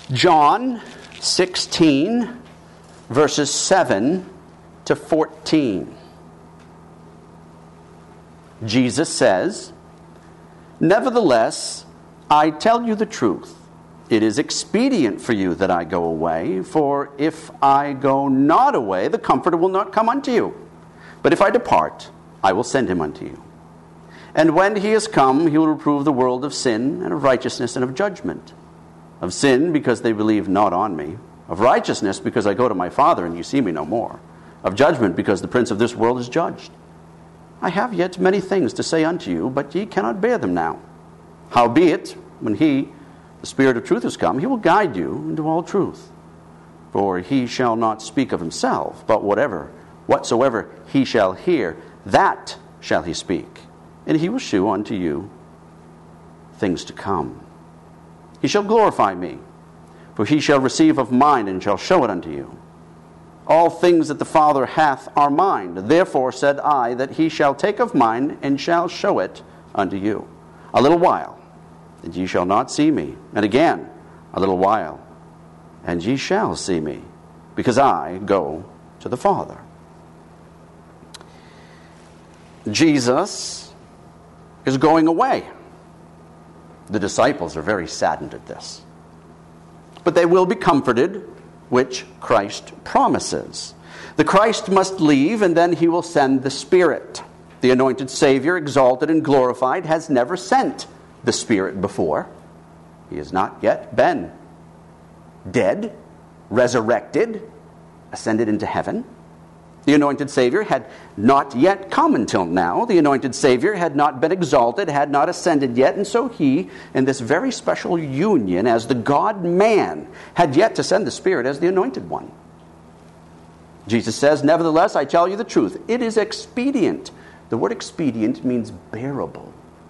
John 16, verses 7 to 14. Jesus says, "Nevertheless, I tell you the truth. It is expedient for you that I go away, for if I go not away, the Comforter will not come unto you. But if I depart, I will send him unto you. And when he is come, he will reprove the world of sin, and of righteousness, and of judgment. Of sin, because they believe not on me. Of righteousness, because I go to my Father, and you see me no more. Of judgment, because the prince of this world is judged. I have yet many things to say unto you, but ye cannot bear them now. Howbeit, when he, the Spirit of truth, is come, he will guide you into all truth. For he shall not speak of himself, but whatsoever he shall hear, that shall he speak. And he will shew unto you things to come. He shall glorify me, for he shall receive of mine, and shall show it unto you. All things that the Father hath are mine. Therefore said I, that he shall take of mine, and shall show it unto you. A little while, and ye shall not see me. And again, a little while, and ye shall see me, because I go to the Father." Jesus is going away. The disciples are very saddened at this. But they will be comforted, which Christ promises. The Christ must leave, and then he will send the Spirit. The anointed Savior, exalted and glorified, has never sent the Spirit before. He has not yet been dead, resurrected, ascended into heaven. The anointed Savior had not yet come until now. The anointed Savior had not been exalted, had not ascended yet, and so he, in this very special union as the God-man, had yet to send the Spirit as the anointed one. Jesus says, "Nevertheless, I tell you the truth. It is expedient." The word expedient means bearable,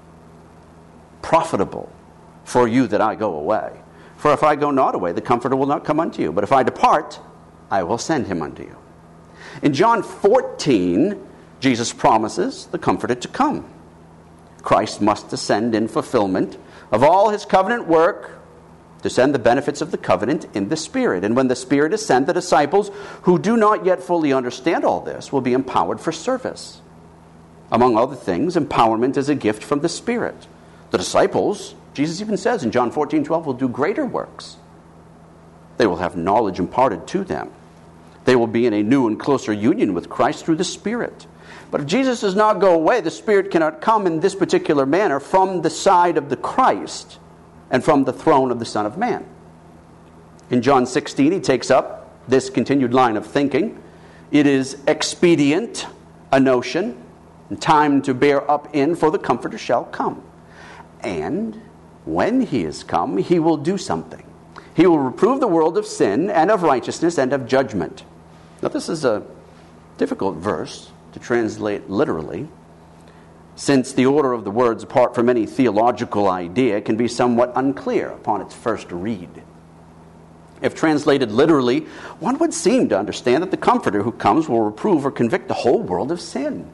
profitable for you that I go away. For if I go not away, the Comforter will not come unto you. But if I depart, I will send him unto you. In John 14, Jesus promises the Comforter to come. Christ must descend in fulfillment of all his covenant work to send the benefits of the covenant in the Spirit. And when the Spirit is sent, the disciples who do not yet fully understand all this will be empowered for service. Among other things, empowerment is a gift from the Spirit. The disciples, Jesus even says in John 14:12, will do greater works. They will have knowledge imparted to them. They will be in a new and closer union with Christ through the Spirit. But if Jesus does not go away, the Spirit cannot come in this particular manner from the side of the Christ and from the throne of the Son of Man. In John 16, he takes up this continued line of thinking. It is expedient, a notion, and time to bear up in, for the Comforter shall come. And when he is come, he will do something. He will reprove the world of sin and of righteousness and of judgment. Now, this is a difficult verse to translate literally, since the order of the words, apart from any theological idea, can be somewhat unclear upon its first read. If translated literally, one would seem to understand that the Comforter who comes will reprove or convict the whole world of sin.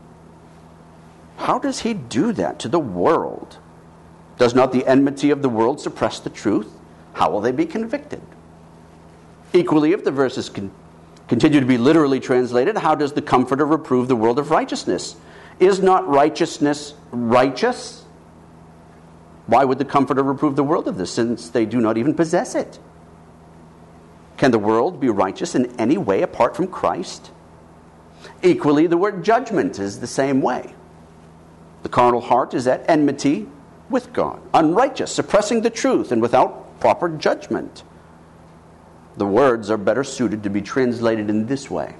How does he do that to the world? Does not the enmity of the world suppress the truth? How will they be convicted? Equally, if the verses continue to be literally translated, how does the Comforter reprove the world of righteousness? Is not righteousness righteous? Why would the Comforter reprove the world of this, since they do not even possess it? Can the world be righteous in any way apart from Christ? Equally, the word judgment is the same way. The carnal heart is at enmity with God, unrighteous, suppressing the truth, and without proper judgment. The words are better suited to be translated in this way.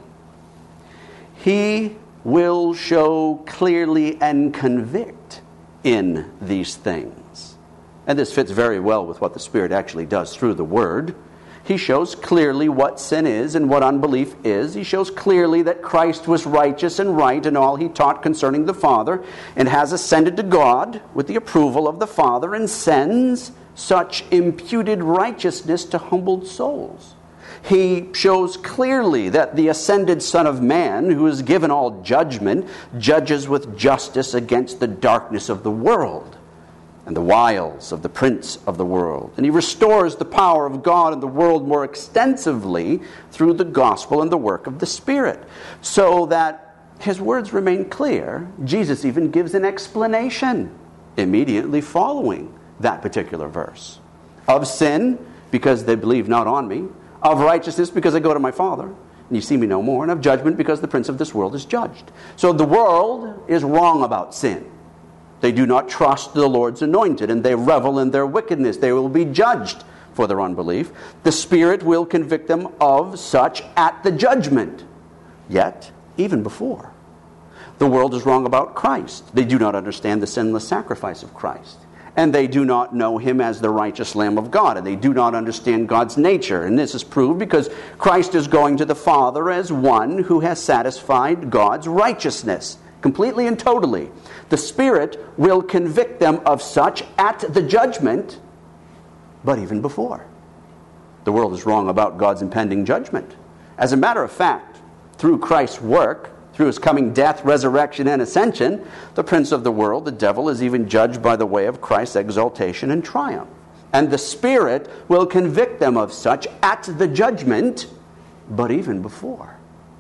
He will show clearly and convict in these things. And this fits very well with what the Spirit actually does through the Word. He shows clearly what sin is and what unbelief is. He shows clearly that Christ was righteous and right in all he taught concerning the Father, and has ascended to God with the approval of the Father, and sends such imputed righteousness to humbled souls. He shows clearly that the ascended Son of Man, who is given all judgment, judges with justice against the darkness of the world. and the wiles of the prince of the world. And he restores the power of God in the world more extensively through the gospel and the work of the Spirit. So that his words remain clear, Jesus even gives an explanation immediately following that particular verse. Of sin, because they believe not on me. Of righteousness, because I go to my Father, and you see me no more. And of judgment, because the prince of this world is judged. So the world is wrong about sin. They do not trust the Lord's anointed, and they revel in their wickedness. They will be judged for their unbelief. The Spirit will convict them of such at the judgment. Yet, even before, the world is wrong about Christ. They do not understand the sinless sacrifice of Christ. And they do not know him as the righteous Lamb of God. And they do not understand God's nature. And this is proved because Christ is going to the Father as one who has satisfied God's righteousness, completely and totally. The Spirit will convict them of such at the judgment, but even before. The world is wrong about God's impending judgment. As a matter of fact, through Christ's work, through his coming death, resurrection, and ascension, the prince of the world, the devil, is even judged by the way of Christ's exaltation and triumph. And the Spirit will convict them of such at the judgment, but even before.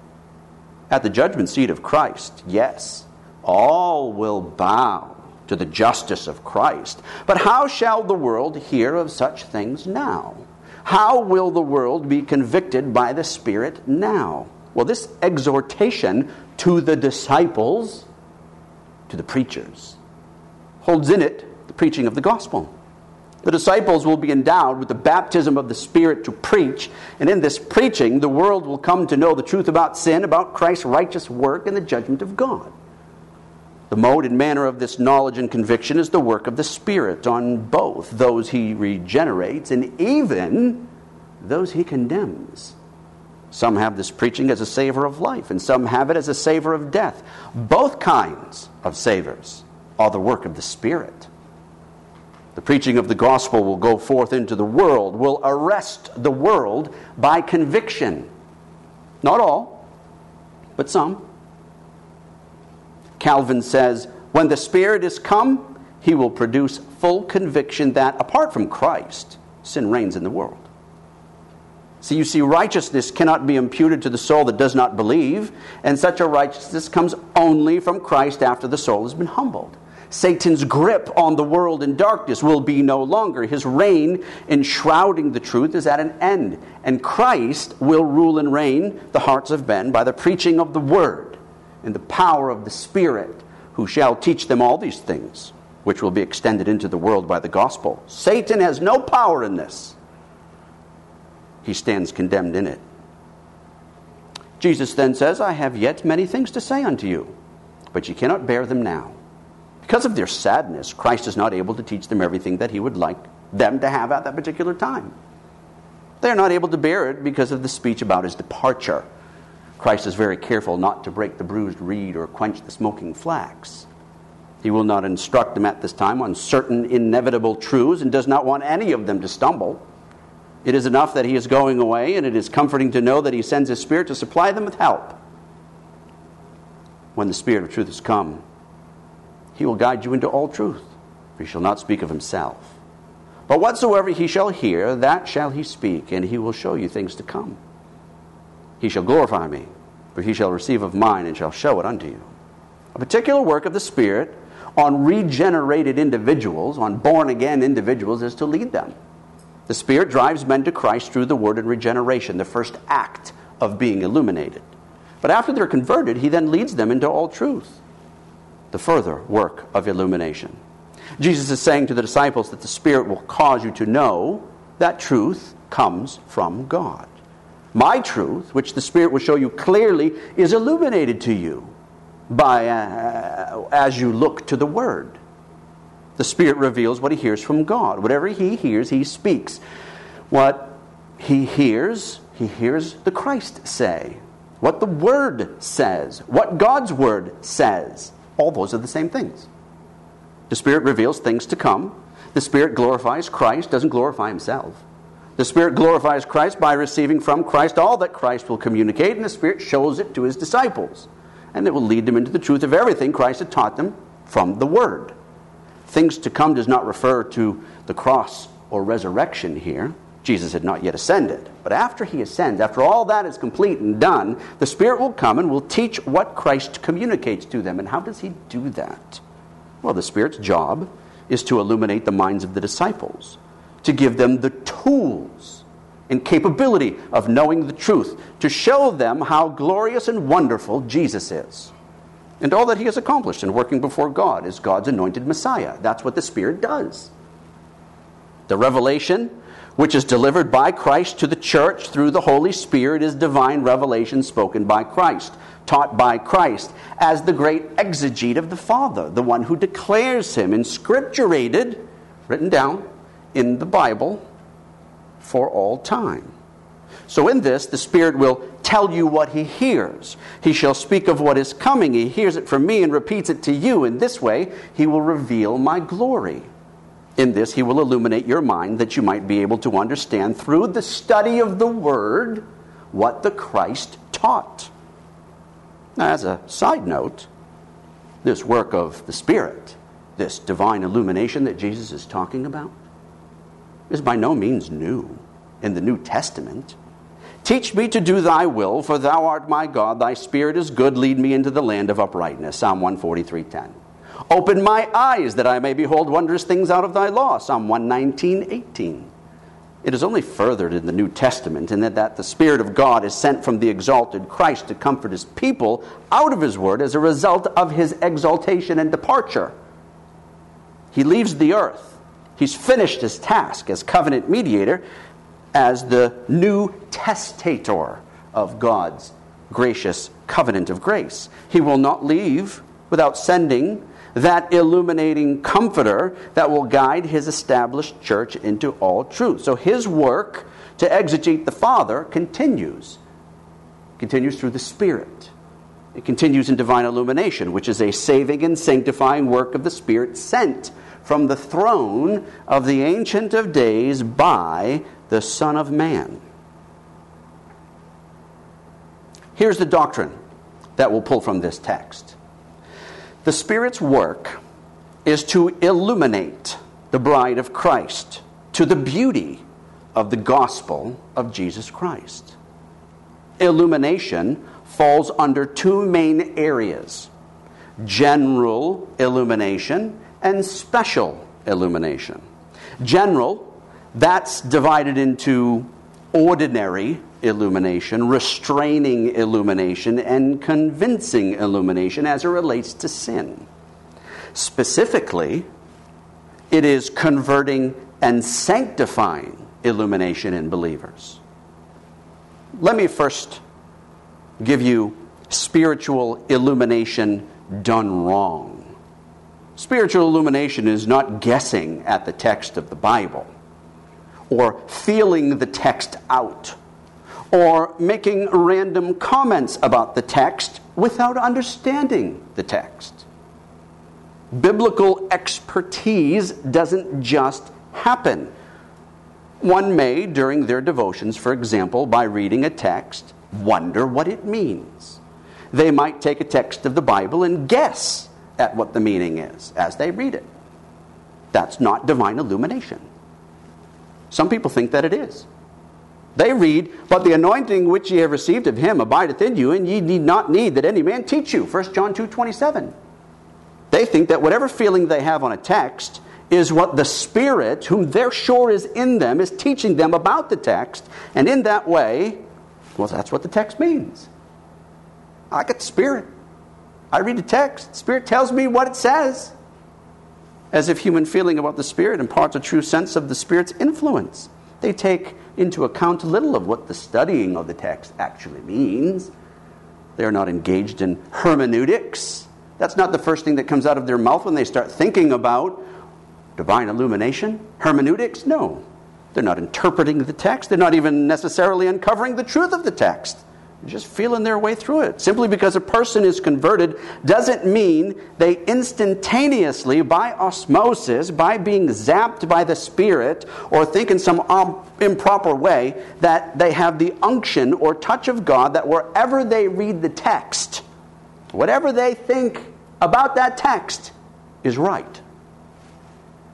At the judgment seat of Christ, yes, all will bow to the justice of Christ. But how shall the world hear of such things now? How will the world be convicted by the Spirit now? Well, this exhortation to the disciples, to the preachers, holds in it the preaching of the gospel. The disciples will be endowed with the baptism of the Spirit to preach, and in this preaching, the world will come to know the truth about sin, about Christ's righteous work, and the judgment of God. The mode and manner of this knowledge and conviction is the work of the Spirit on both those he regenerates and even those he condemns. Some have this preaching as a savor of life, and some have it as a savor of death. Both kinds of savors are the work of the Spirit. The preaching of the gospel will go forth into the world, will arrest the world by conviction. Not all, but some. Calvin says, when the Spirit is come, he will produce full conviction that, apart from Christ, sin reigns in the world. So you see, righteousness cannot be imputed to the soul that does not believe, and such a righteousness comes only from Christ after the soul has been humbled. Satan's grip on the world in darkness will be no longer. His reign enshrouding the truth is at an end, and Christ will rule and reign the hearts of men by the preaching of the Word and the power of the Spirit, who shall teach them all these things, which will be extended into the world by the gospel. Satan has no power in this. He stands condemned in it. Jesus then says, I have yet many things to say unto you, but ye cannot bear them now. Because of their sadness, Christ is not able to teach them everything that he would like them to have at that particular time. They are not able to bear it because of the speech about his departure. Christ is very careful not to break the bruised reed or quench the smoking flax. He will not instruct them at this time on certain inevitable truths and does not want any of them to stumble. It is enough that he is going away, and it is comforting to know that he sends his Spirit to supply them with help. When the Spirit of truth is come, he will guide you into all truth, for he shall not speak of himself. But whatsoever he shall hear, that shall he speak, and he will show you things to come. He shall glorify me, for he shall receive of mine, and shall show it unto you. A particular work of the Spirit on regenerated individuals, on born-again individuals, is to lead them. The Spirit drives men to Christ through the word and regeneration, the first act of being illuminated. But after they're converted, he then leads them into all truth, the further work of illumination. Jesus is saying to the disciples that the Spirit will cause you to know that truth comes from God. My truth, which the Spirit will show you clearly, is illuminated to you by as you look to the Word. The Spirit reveals what he hears from God. Whatever he hears, he speaks. What he hears the Christ say. What the Word says. What God's Word says. All those are the same things. The Spirit reveals things to come. The Spirit glorifies Christ, doesn't glorify himself. The Spirit glorifies Christ by receiving from Christ all that Christ will communicate, and the Spirit shows it to his disciples. And it will lead them into the truth of everything Christ had taught them from the Word. Things to come does not refer to the cross or resurrection here. Jesus had not yet ascended. But after he ascends, after all that is complete and done, the Spirit will come and will teach what Christ communicates to them. And how does he do that? Well, the Spirit's job is to illuminate the minds of the disciples, to give them the tools and capability of knowing the truth, to show them how glorious and wonderful Jesus is, and all that he has accomplished in working before God as God's anointed Messiah. That's what the Spirit does. The revelation, which is delivered by Christ to the church through the Holy Spirit, is divine revelation spoken by Christ, taught by Christ, as the great exegete of the Father, the one who declares him, inscripturated, written down in the Bible for all time. So in this, the Spirit will tell you what he hears. He shall speak of what is coming. He hears it from me and repeats it to you. In this way, he will reveal my glory. In this, he will illuminate your mind that you might be able to understand through the study of the Word what the Christ taught. Now, as a side note, this work of the Spirit, this divine illumination that Jesus is talking about, is by no means new in the New Testament. Teach me to do thy will, for thou art my God. Thy Spirit is good. Lead me into the land of uprightness. Psalm 143:10. Open my eyes that I may behold wondrous things out of thy law. Psalm 119:18. It is only furthered in the New Testament in that the Spirit of God is sent from the exalted Christ to comfort his people out of his word as a result of his exaltation and departure. He leaves the earth. He's finished his task as covenant mediator, as the new testator of God's gracious covenant of grace. He will not leave without sending that illuminating comforter that will guide his established church into all truth. So his work to exegete the Father continues through the Spirit. It continues in divine illumination, which is a saving and sanctifying work of the Spirit sent from the throne of the Ancient of Days by the Son of Man. Here's the doctrine that we'll pull from this text. The Spirit's work is to illuminate the bride of Christ to the beauty of the gospel of Jesus Christ. Illumination falls under two main areas: general illumination and special illumination. General, that's divided into ordinary illumination, restraining illumination, and convincing illumination as it relates to sin. Specifically, it is converting and sanctifying illumination in believers. Let me first give you spiritual illumination done wrong. Spiritual illumination is not guessing at the text of the Bible, or feeling the text out, or making random comments about the text without understanding the text. Biblical expertise doesn't just happen. One may, during their devotions, for example, by reading a text, wonder what it means. They might take a text of the Bible and guess at what the meaning is as they read it. That's not divine illumination. Some people think that it is. They read, "But the anointing which ye have received of him abideth in you, and ye need not need that any man teach you." 1 John 2:27. They think that whatever feeling they have on a text is what the Spirit, whom they're sure is in them, is teaching them about the text. And in that way, well, that's what the text means. I got the Spirit. I read the text. The Spirit tells me what it says. As if human feeling about the Spirit imparts a true sense of the Spirit's influence. They take into account little of what the studying of the text actually means. They are not engaged in hermeneutics. That's not the first thing that comes out of their mouth when they start thinking about divine illumination. Hermeneutics? No. They're not interpreting the text. They're not even necessarily uncovering the truth of the text. They're just feeling their way through it. Simply because a person is converted doesn't mean they instantaneously, by osmosis, by being zapped by the Spirit, or think in some improper way, that they have the unction or touch of God, that wherever they read the text, whatever they think about that text is right.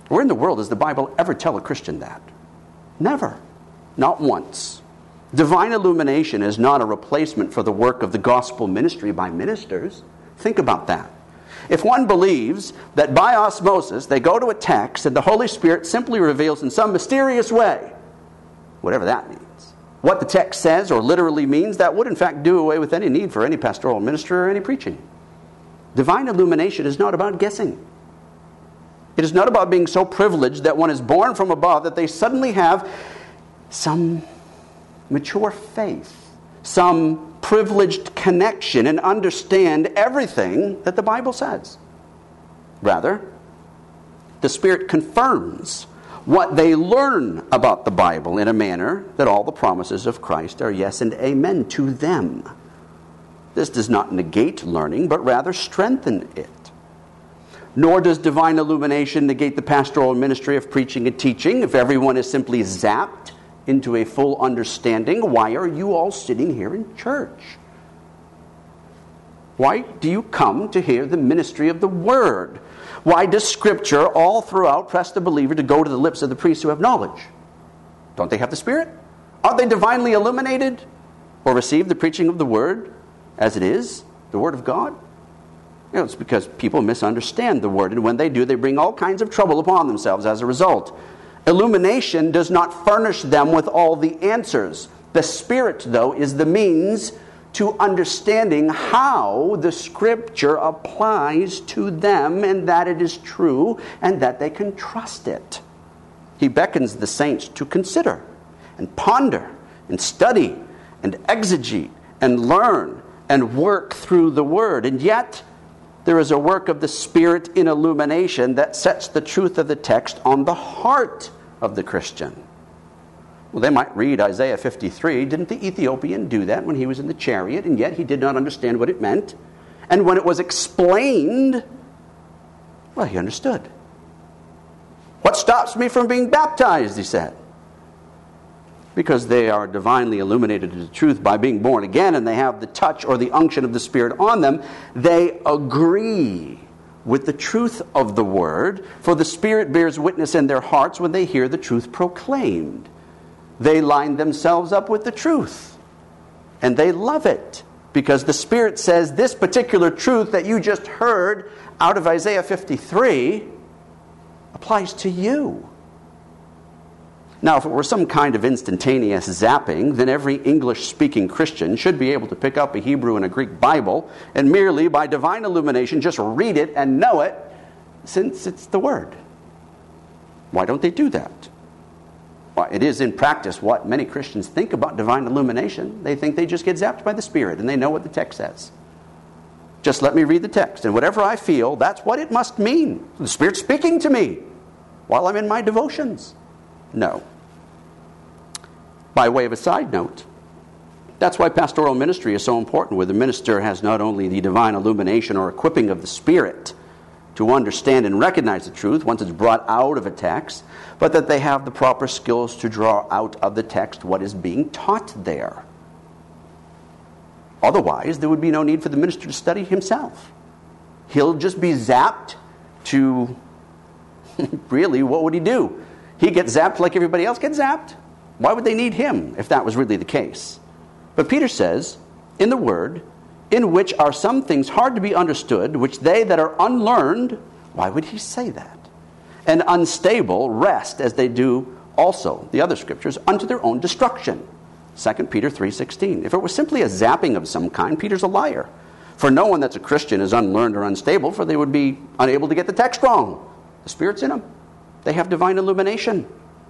Where in the world does the Bible ever tell a Christian that? Never. Not once. Divine illumination is not a replacement for the work of the gospel ministry by ministers. Think about that. If one believes that by osmosis they go to a text and the Holy Spirit simply reveals in some mysterious way, whatever that means, what the text says or literally means, that would in fact do away with any need for any pastoral minister or any preaching. Divine illumination is not about guessing. It is not about being so privileged that one is born from above that they suddenly have some mature faith, some privileged connection, and understand everything that the Bible says. Rather, the Spirit confirms what they learn about the Bible in a manner that all the promises of Christ are yes and amen to them. This does not negate learning, but rather strengthen it. Nor does divine illumination negate the pastoral ministry of preaching and teaching. If everyone is simply zapped into a full understanding, why are you all sitting here in church? Why do you come to hear the ministry of the Word? Why does Scripture all throughout press the believer to go to the lips of the priests who have knowledge? Don't they have the Spirit? Aren't they divinely illuminated? Or receive the preaching of the Word as it is, the Word of God? You know, it's because people misunderstand the Word, and when they do, they bring all kinds of trouble upon themselves as a result. Illumination does not furnish them with all the answers. The Spirit, though, is the means to understanding how the Scripture applies to them, and that it is true, and that they can trust it. He beckons the saints to consider, and ponder, and study, and exegete, and learn, and work through the Word. And yet, there is a work of the Spirit in illumination that sets the truth of the text on the heart of the Christian. Well, they might read Isaiah 53. Didn't the Ethiopian do that when he was in the chariot? And yet he did not understand what it meant. And when it was explained, well, he understood. What stops me from being baptized, he said. Because they are divinely illuminated to the truth by being born again, and they have the touch or the unction of the Spirit on them, they agree with the truth of the Word, for the Spirit bears witness in their hearts when they hear the truth proclaimed. They line themselves up with the truth, and they love it, because the Spirit says this particular truth that you just heard out of Isaiah 53 applies to you. Now, if it were some kind of instantaneous zapping, then every English-speaking Christian should be able to pick up a Hebrew and a Greek Bible and merely by divine illumination just read it and know it, since it's the Word. Why don't they do that? Well, it is in practice what many Christians think about divine illumination. They think they just get zapped by the Spirit and they know what the text says. Just let me read the text, and whatever I feel, that's what it must mean. The Spirit's speaking to me while I'm in my devotions. No. By way of a side note, that's why pastoral ministry is so important, where the minister has not only the divine illumination or equipping of the Spirit to understand and recognize the truth once it's brought out of a text, but that they have the proper skills to draw out of the text what is being taught there. Otherwise, there would be no need for the minister to study himself. He'll just be zapped to, really, what would he do? He gets zapped like everybody else gets zapped. Why would they need him if that was really the case? But Peter says, in the Word, in which are some things hard to be understood, which they that are unlearned, why would he say that? And unstable rest as they do also, the other scriptures, unto their own destruction. 2 Peter 3:16. If it was simply a zapping of some kind, Peter's a liar. For no one that's a Christian is unlearned or unstable, for they would be unable to get the text wrong. The Spirit's in them. They have divine illumination.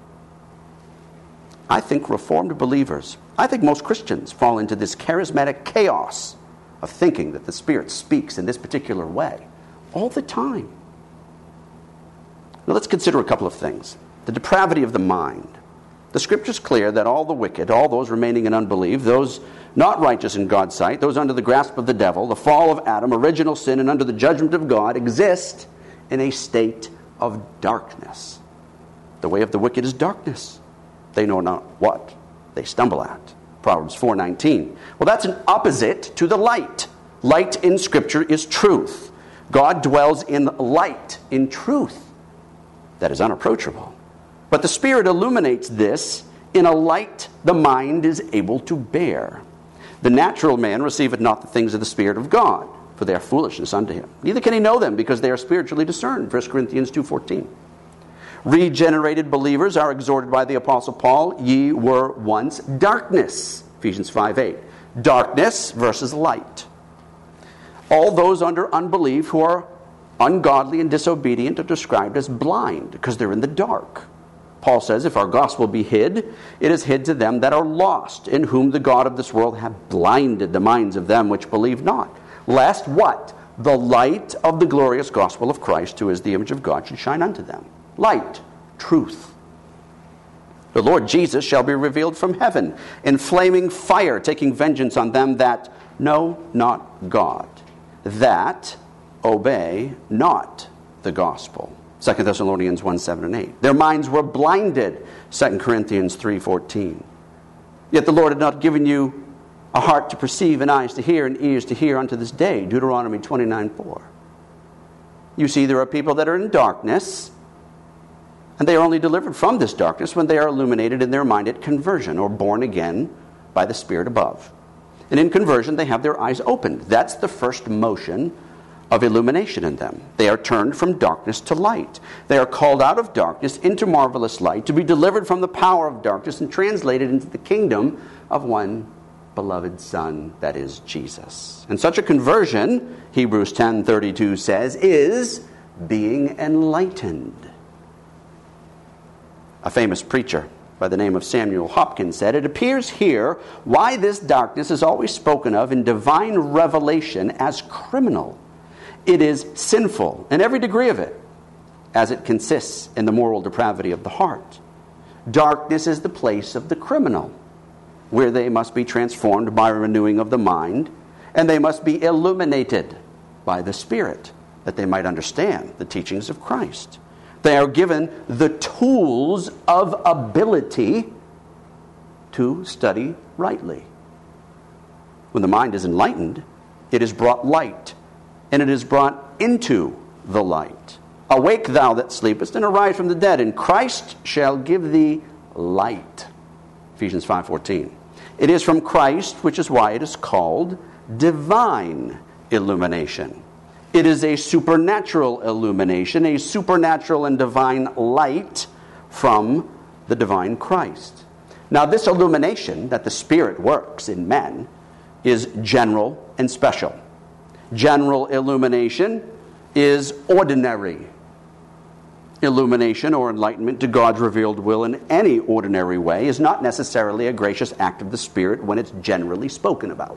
I think Reformed believers, I think most Christians fall into this charismatic chaos of thinking that the Spirit speaks in this particular way all the time. Now let's consider a couple of things. The depravity of the mind. The Scripture's clear that all the wicked, all those remaining in unbelief, those not righteous in God's sight, those under the grasp of the devil, the fall of Adam, original sin, and under the judgment of God, exist in a state of darkness. The way of the wicked is darkness. They know not what they stumble at. Proverbs 4:19. Well, that's an opposite to the light. Light in Scripture is truth. God dwells in light, in truth. that is unapproachable. But the Spirit illuminates this in a light the mind is able to bear. The natural man receiveth not the things of the Spirit of God, for they are foolishness unto him. Neither can he know them, because they are spiritually discerned. 1 Corinthians 2:14. Regenerated believers are exhorted by the Apostle Paul, ye were once darkness. Ephesians 5:8. Darkness versus light. All those under unbelief who are ungodly and disobedient are described as blind, because they're in the dark. Paul says, if our gospel be hid, it is hid to them that are lost, in whom the God of this world hath blinded the minds of them which believe not. Lest what? The light of the glorious gospel of Christ, who is the image of God, should shine unto them. Light, truth. The Lord Jesus shall be revealed from heaven in flaming fire, taking vengeance on them that know not God, that obey not the gospel. 2 Thessalonians 1:7 and 8. Their minds were blinded. 2 Corinthians 3:14. Yet the Lord had not given you a heart to perceive, and eyes to hear, and ears to hear unto this day. Deuteronomy 29:4. You see, there are people that are in darkness, and they are only delivered from this darkness when they are illuminated in their mind at conversion, or born again by the Spirit above. And in conversion, they have their eyes opened. That's the first motion of illumination in them. They are turned from darkness to light. They are called out of darkness into marvelous light, to be delivered from the power of darkness and translated into the kingdom of one beloved Son, that is Jesus. And such a conversion, Hebrews 10:32 says, is being enlightened. A famous preacher by the name of Samuel Hopkins said, it appears here why this darkness is always spoken of in divine revelation as criminal. It is sinful in every degree of it, as it consists in the moral depravity of the heart. Darkness is the place of the criminal, where they must be transformed by a renewing of the mind, and they must be illuminated by the Spirit, that they might understand the teachings of Christ. They are given the tools of ability to study rightly. When the mind is enlightened, it is brought light, and it is brought into the light. Awake, thou that sleepest, and arise from the dead, and Christ shall give thee light. Ephesians 5:14. It is from Christ, which is why it is called divine illumination. It is a supernatural illumination, a supernatural and divine light from the divine Christ. Now, this illumination that the Spirit works in men is general and special. General illumination is ordinary illumination or enlightenment to God's revealed will in any ordinary way is not necessarily a gracious act of the Spirit when it's generally spoken about.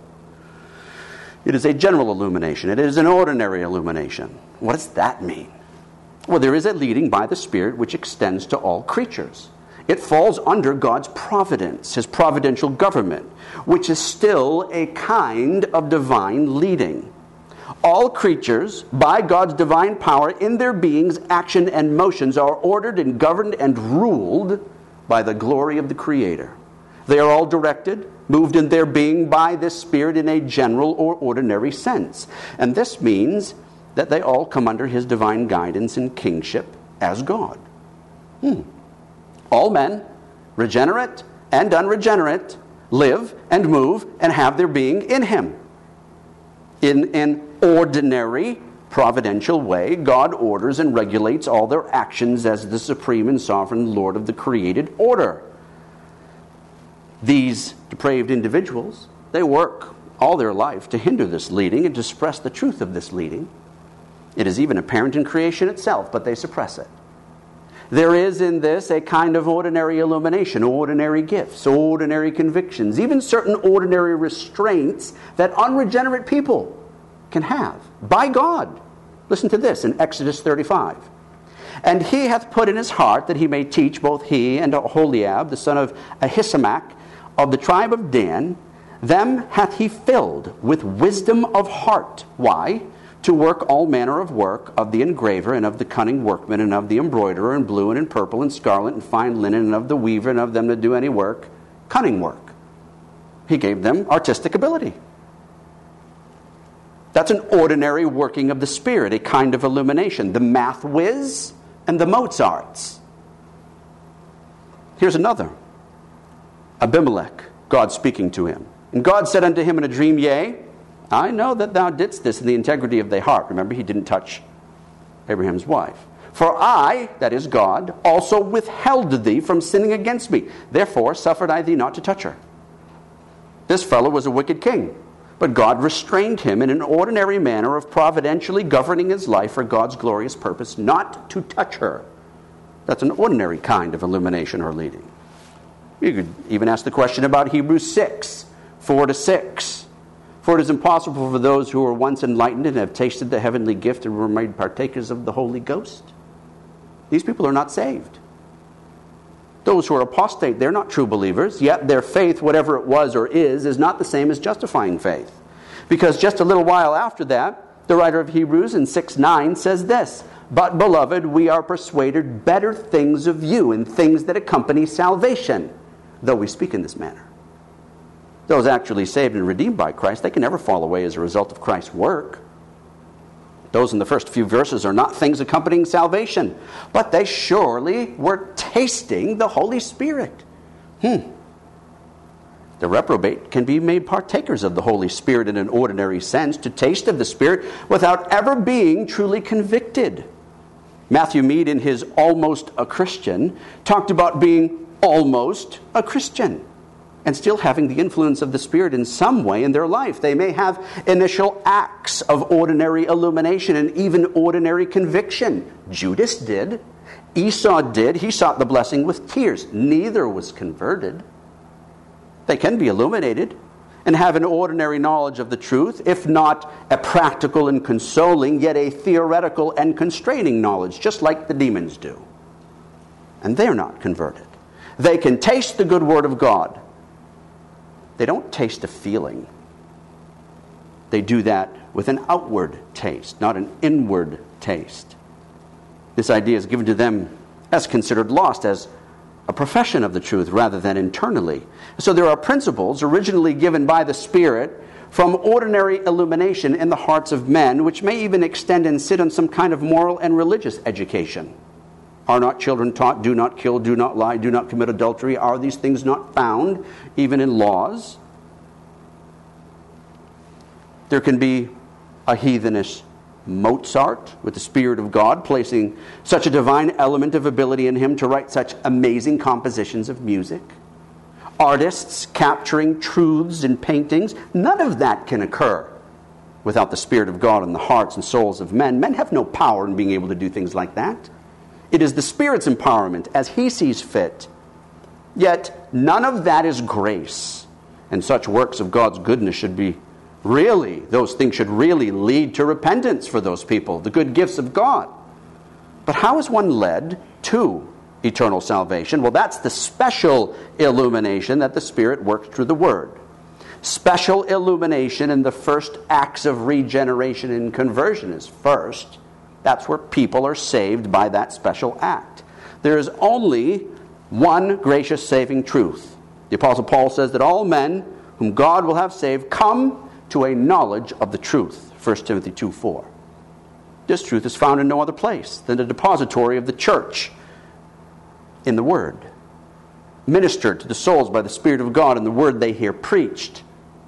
It is a general illumination. It is an ordinary illumination. What does that mean? Well, there is a leading by the Spirit which extends to all creatures. It falls under God's providence, His providential government, which is still a kind of divine leading. All creatures, by God's divine power in their beings, action, and motions, are ordered and governed and ruled by the glory of the Creator. They are all directed, moved in their being by this Spirit in a general or ordinary sense. And this means that they all come under His divine guidance and kingship as God. All men, regenerate and unregenerate, live and move and have their being in Him. In an ordinary, providential way, God orders and regulates all their actions as the supreme and sovereign Lord of the created order. These depraved individuals, they work all their life to hinder this leading and to suppress the truth of this leading. It is even apparent in creation itself, but they suppress it. There is in this a kind of ordinary illumination, ordinary gifts, ordinary convictions, even certain ordinary restraints that unregenerate people can have by God. Listen to this in Exodus 35. And he hath put in his heart that he may teach both he and Oholiab, the son of Ahisamach, of the tribe of Dan, them hath he filled with wisdom of heart. Why? To work all manner of work of the engraver and of the cunning workman and of the embroiderer in blue and in purple and scarlet and fine linen and of the weaver and of them that do any work, cunning work. He gave them artistic ability. That's an ordinary working of the Spirit, a kind of illumination. The math whiz and the Mozarts. Here's another. Abimelech, God speaking to him. And God said unto him in a dream, Yea, I know that thou didst this in the integrity of thy heart. Remember, he didn't touch Abraham's wife. For I, that is God, also withheld thee from sinning against me. Therefore suffered I thee not to touch her. This fellow was a wicked king, but God restrained him in an ordinary manner of providentially governing his life for God's glorious purpose, not to touch her. That's an ordinary kind of illumination or leading. You could even ask the question about Hebrews 6, 4-6. For it is impossible for those who were once enlightened and have tasted the heavenly gift and were made partakers of the Holy Ghost. These people are not saved. Those who are apostate, they're not true believers, yet their faith, whatever it was or is not the same as justifying faith. Because just a little while after that, the writer of Hebrews in 6:9 says this, But, beloved, we are persuaded better things of you and things that accompany salvation, though we speak in this manner. Those actually saved and redeemed by Christ, they can never fall away as a result of Christ's work. Those in the first few verses are not things accompanying salvation, but they surely were tasting the Holy Spirit. The reprobate can be made partakers of the Holy Spirit in an ordinary sense, to taste of the Spirit without ever being truly convicted. Matthew Mead, in his Almost a Christian, talked about being almost a Christian and still having the influence of the Spirit in some way in their life. They may have initial acts of ordinary illumination and even ordinary conviction. Judas did. Esau did. He sought the blessing with tears. Neither was converted. They can be illuminated and have an ordinary knowledge of the truth, if not a practical and consoling, yet a theoretical and constraining knowledge, just like the demons do. And they're not converted. They can taste the good word of God. They don't taste a feeling. They do that with an outward taste, not an inward taste. This idea is given to them as considered lost, as a profession of the truth rather than internally. So there are principles originally given by the Spirit from ordinary illumination in the hearts of men, which may even extend and sit on some kind of moral and religious education. Are not children taught, do not kill, do not lie, do not commit adultery? Are these things not found even in laws? There can be a heathenish Mozart with the Spirit of God placing such a divine element of ability in him to write such amazing compositions of music. Artists capturing truths in paintings. None of that can occur without the Spirit of God in the hearts and souls of men. Men have no power in being able to do things like that. It is the Spirit's empowerment as He sees fit. Yet none of that is grace. And such works of God's goodness should be those things should really lead to repentance for those people, the good gifts of God. But how is one led to eternal salvation? Well, that's the special illumination that the Spirit works through the Word. Special illumination in the first acts of regeneration and conversion is first. That's where people are saved by that special act. There is only one gracious saving truth. The Apostle Paul says that all men whom God will have saved come to a knowledge of the truth. 1 Timothy 2:4. This truth is found in no other place than the depository of the church in the Word, ministered to the souls by the Spirit of God in the Word they hear preached.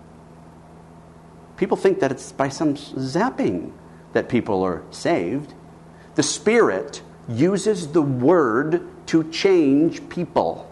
People think that it's by some zapping that people are saved. The Spirit uses the Word to change people.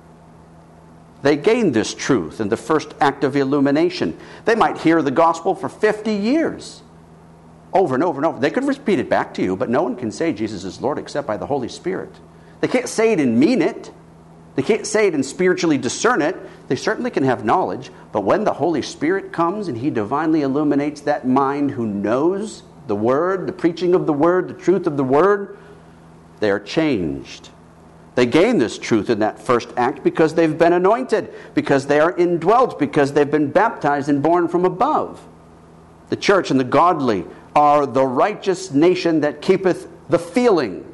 They gain this truth in the first act of illumination. They might hear the gospel for 50 years, over and over and over. They could repeat it back to you, but no one can say Jesus is Lord except by the Holy Spirit. They can't say it and mean it. They can't say it and spiritually discern it. They certainly can have knowledge, but when the Holy Spirit comes and He divinely illuminates that mind who knows the Word, the preaching of the Word, the truth of the Word, they are changed. They gain this truth in that first act because they've been anointed, because they are indwelt, because they've been baptized and born from above. The church and the godly are the righteous nation that keepeth the feeling.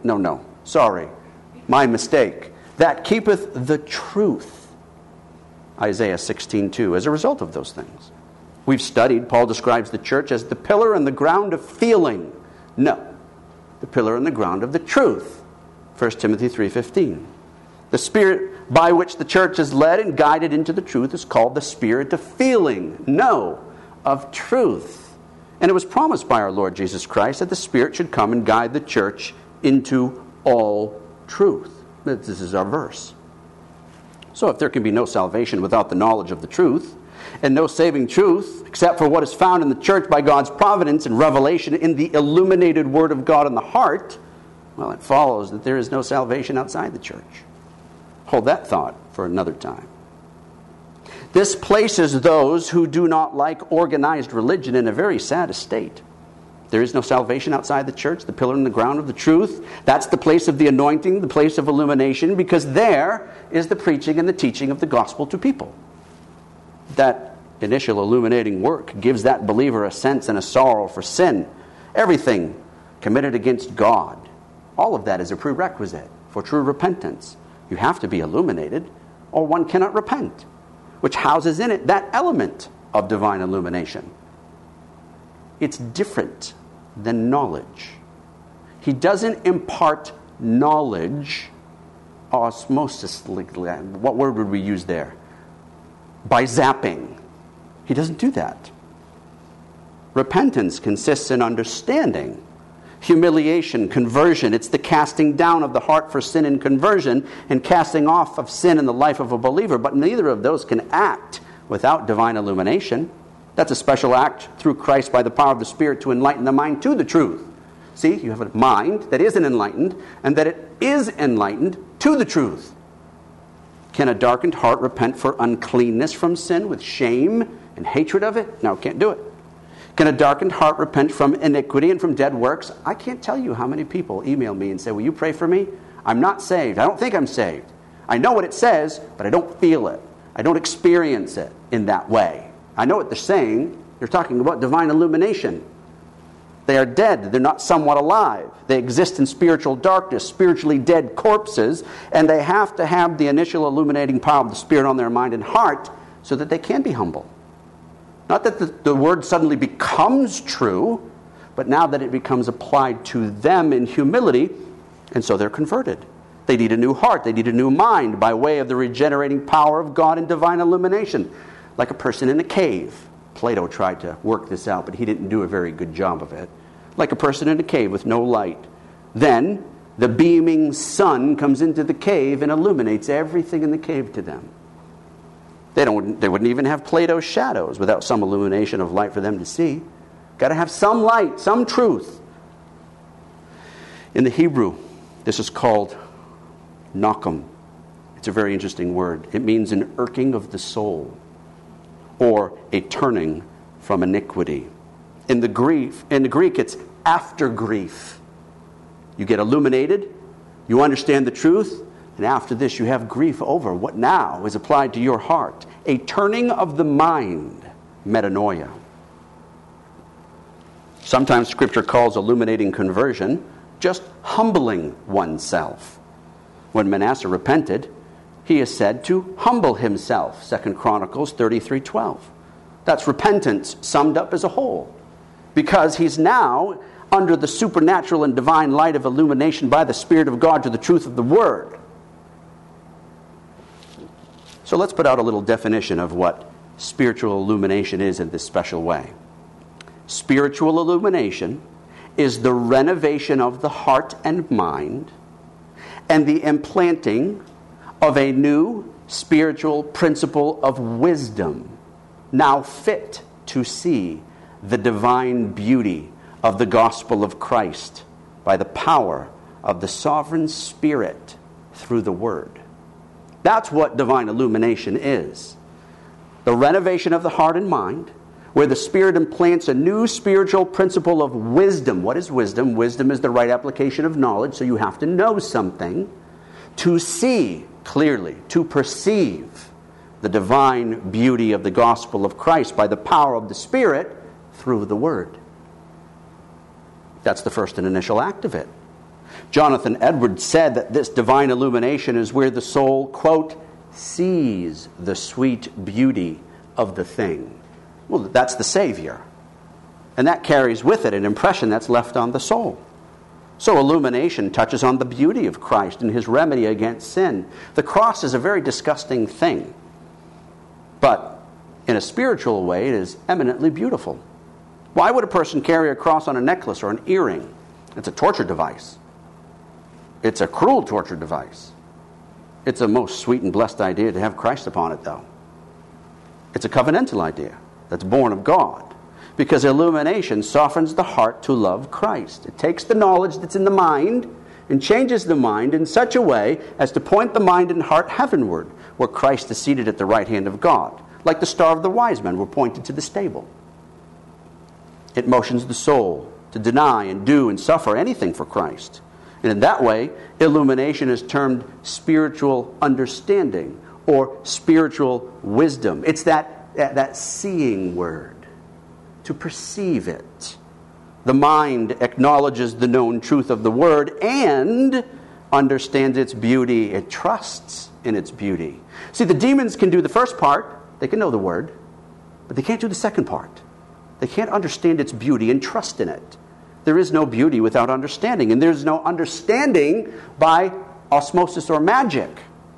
My mistake. That keepeth the truth. Isaiah 16:2. As a result of those things. We've studied, Paul describes the church as the pillar and the ground of feeling. No. The pillar and the ground of the truth. 1 Timothy 3:15. The Spirit by which the church is led and guided into the truth is called the Spirit of feeling, of truth. And it was promised by our Lord Jesus Christ that the Spirit should come and guide the church into all truth. This is our verse. So if there can be no salvation without the knowledge of the truth, and no saving truth except for what is found in the church by God's providence and revelation in the illuminated Word of God in the heart, well, it follows that there is no salvation outside the church. Hold that thought for another time. This places those who do not like organized religion in a very sad estate. There is no salvation outside the church, the pillar and the ground of the truth. That's the place of the anointing, the place of illumination, because there is the preaching and the teaching of the gospel to people. That initial illuminating work gives that believer a sense and a sorrow for sin. Everything committed against God. All of that is a prerequisite for true repentance. You have to be illuminated, or one cannot repent, which houses in it that element of divine illumination. It's different than knowledge. He doesn't impart knowledge, osmosis, what word would we use there? By zapping. He doesn't do that. Repentance consists in understanding. Humiliation, conversion. It's the casting down of the heart for sin and conversion, and casting off of sin in the life of a believer. But neither of those can act without divine illumination. That's a special act through Christ by the power of the Spirit to enlighten the mind to the truth. See, you have a mind that isn't enlightened, and that it is enlightened to the truth. Can a darkened heart repent for uncleanness from sin with shame and hatred of it? No, can't do it. Can a darkened heart repent from iniquity and from dead works? I can't tell you how many people email me and say, will you pray for me? I'm not saved. I don't think I'm saved. I know what it says, but I don't feel it. I don't experience it in that way. I know what they're saying. They're talking about divine illumination. They are dead. They're not somewhat alive. They exist in spiritual darkness, spiritually dead corpses, and they have to have the initial illuminating power of the Spirit on their mind and heart so that they can be humble. Not that the word suddenly becomes true, but now that it becomes applied to them in humility, and so they're converted. They need a new heart. They need a new mind by way of the regenerating power of God and divine illumination. Like a person in a cave. Plato tried to work this out, but he didn't do a very good job of it. Like a person in a cave with no light. Then the beaming sun comes into the cave and illuminates everything in the cave to them. They wouldn't even have Plato's shadows without some illumination of light for them to see. Got to have some light, some truth. In the Hebrew, this is called nakum. It's a very interesting word. It means an irking of the soul, or a turning from iniquity. In the Greek, it's after grief. You get illuminated, you understand the truth, and after this you have grief over what now is applied to your heart. A turning of the mind, metanoia. Sometimes Scripture calls illuminating conversion just humbling oneself. When Manasseh repented, he is said to humble himself. 2 Chronicles 33:12. That's repentance summed up as a whole. Because he's now under the supernatural and divine light of illumination by the Spirit of God to the truth of the Word. So let's put out a little definition of what spiritual illumination is in this special way. Spiritual illumination is the renovation of the heart and mind and the implanting of a new spiritual principle of wisdom, now fit to see the divine beauty of the gospel of Christ by the power of the sovereign Spirit through the Word. That's what divine illumination is. The renovation of the heart and mind, where the Spirit implants a new spiritual principle of wisdom. What is wisdom? Wisdom is the right application of knowledge, so you have to know something to see clearly, to perceive the divine beauty of the gospel of Christ by the power of the Spirit through the Word. That's the first and initial act of it. Jonathan Edwards said that this divine illumination is where the soul, quote, sees the sweet beauty of the thing. Well, that's the Savior. And that carries with it an impression that's left on the soul. So illumination touches on the beauty of Christ and his remedy against sin. The cross is a very disgusting thing, but in a spiritual way, it is eminently beautiful. Why would a person carry a cross on a necklace or an earring? It's a torture device. It's a cruel torture device. It's a most sweet and blessed idea to have Christ upon it, though. It's a covenantal idea that's born of God, because illumination softens the heart to love Christ. It takes the knowledge that's in the mind and changes the mind in such a way as to point the mind and heart heavenward, where Christ is seated at the right hand of God, like the star of the wise men were pointed to the stable. It motions the soul to deny and do and suffer anything for Christ. And in that way, illumination is termed spiritual understanding or spiritual wisdom. It's that seeing word, to perceive it. The mind acknowledges the known truth of the word and understands its beauty. It trusts in its beauty. See, the demons can do the first part. They can know the word, but they can't do the second part. They can't understand its beauty and trust in it. There is no beauty without understanding, and there's no understanding by osmosis or magic.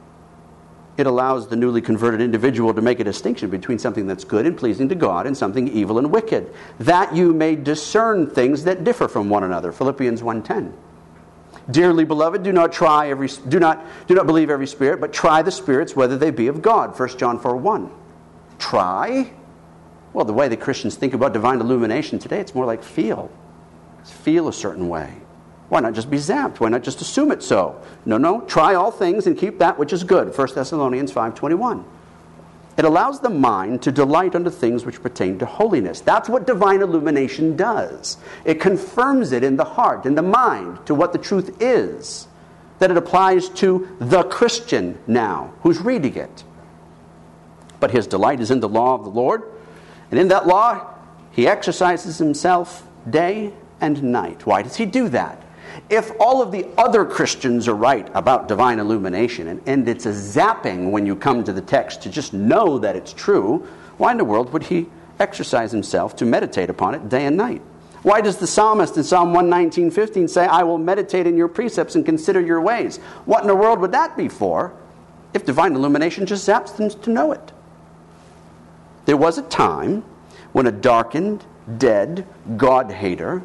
It allows the newly converted individual to make a distinction between something that's good and pleasing to God and something evil and wicked, that you may discern things that differ from one another. Philippians 1:10. Dearly beloved, do not believe every spirit, but try the spirits whether they be of God. 1 John 4:1. Try? Well, the way the Christians think about divine illumination today, it's more like feel. Feel a certain way. Why not just be zapped? Why not just assume it so? No. Try all things and keep that which is good. 1 Thessalonians 5:21. It allows the mind to delight unto things which pertain to holiness. That's what divine illumination does. It confirms it in the heart, in the mind, to what the truth is. That it applies to the Christian now, who's reading it. But his delight is in the law of the Lord. And in that law, he exercises himself day and night. Why does he do that? If all of the other Christians are right about divine illumination, and it's a zapping when you come to the text to just know that it's true, why in the world would he exercise himself to meditate upon it day and night? Why does the psalmist in Psalm 119:15 say, I will meditate in your precepts and consider your ways? What in the world would that be for if divine illumination just zaps them to know it? There was a time when a darkened, dead, God-hater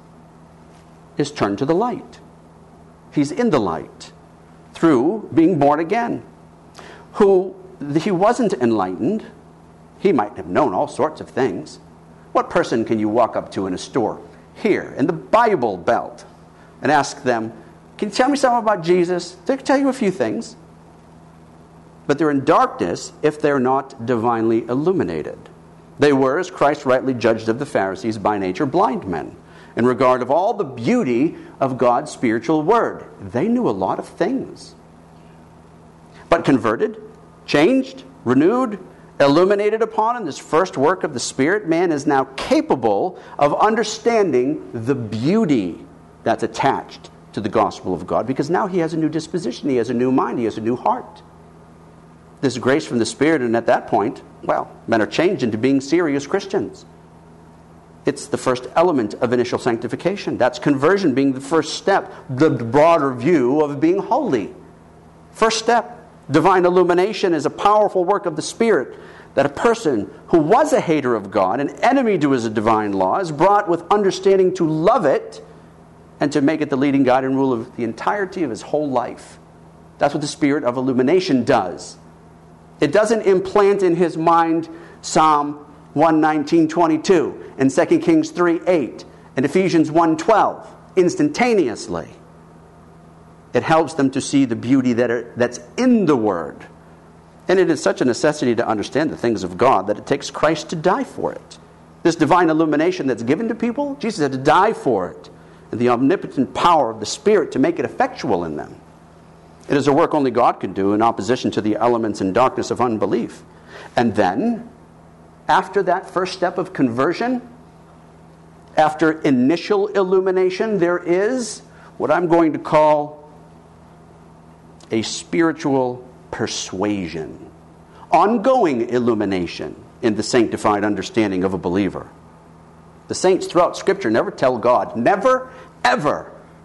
is turned to the light. He's in the light through being born again. He wasn't enlightened. He might have known all sorts of things. What person can you walk up to in a store here in the Bible Belt and ask them, can you tell me something about Jesus? They'll tell you a few things. But they're in darkness if they're not divinely illuminated. They were, as Christ rightly judged of the Pharisees, by nature blind men, in regard of all the beauty of God's spiritual word. They knew a lot of things. But converted, changed, renewed, illuminated upon in this first work of the Spirit, man is now capable of understanding the beauty that's attached to the gospel of God, because now he has a new disposition, he has a new mind, he has a new heart. This grace from the Spirit, and at that point, well, men are changed into being serious Christians. It's the first element of initial sanctification. That's conversion being the first step, the broader view of being holy. First step, divine illumination is a powerful work of the Spirit that a person who was a hater of God, an enemy to his divine law, is brought with understanding to love it and to make it the leading guide and rule of the entirety of his whole life. That's what the Spirit of illumination does. It doesn't implant in his mind Psalm 119:22 and 2 Kings 3:8 and Ephesians 1:12 instantaneously. It helps them to see the beauty that's in the Word. And it is such a necessity to understand the things of God that it takes Christ to die for it. This divine illumination that's given to people, Jesus had to die for it. And the omnipotent power of the Spirit to make it effectual in them. It is a work only God can do in opposition to the elements and darkness of unbelief. And then, after that first step of conversion, after initial illumination, there is what I'm going to call a spiritual persuasion. Ongoing illumination in the sanctified understanding of a believer. The saints throughout Scripture never tell God, never, ever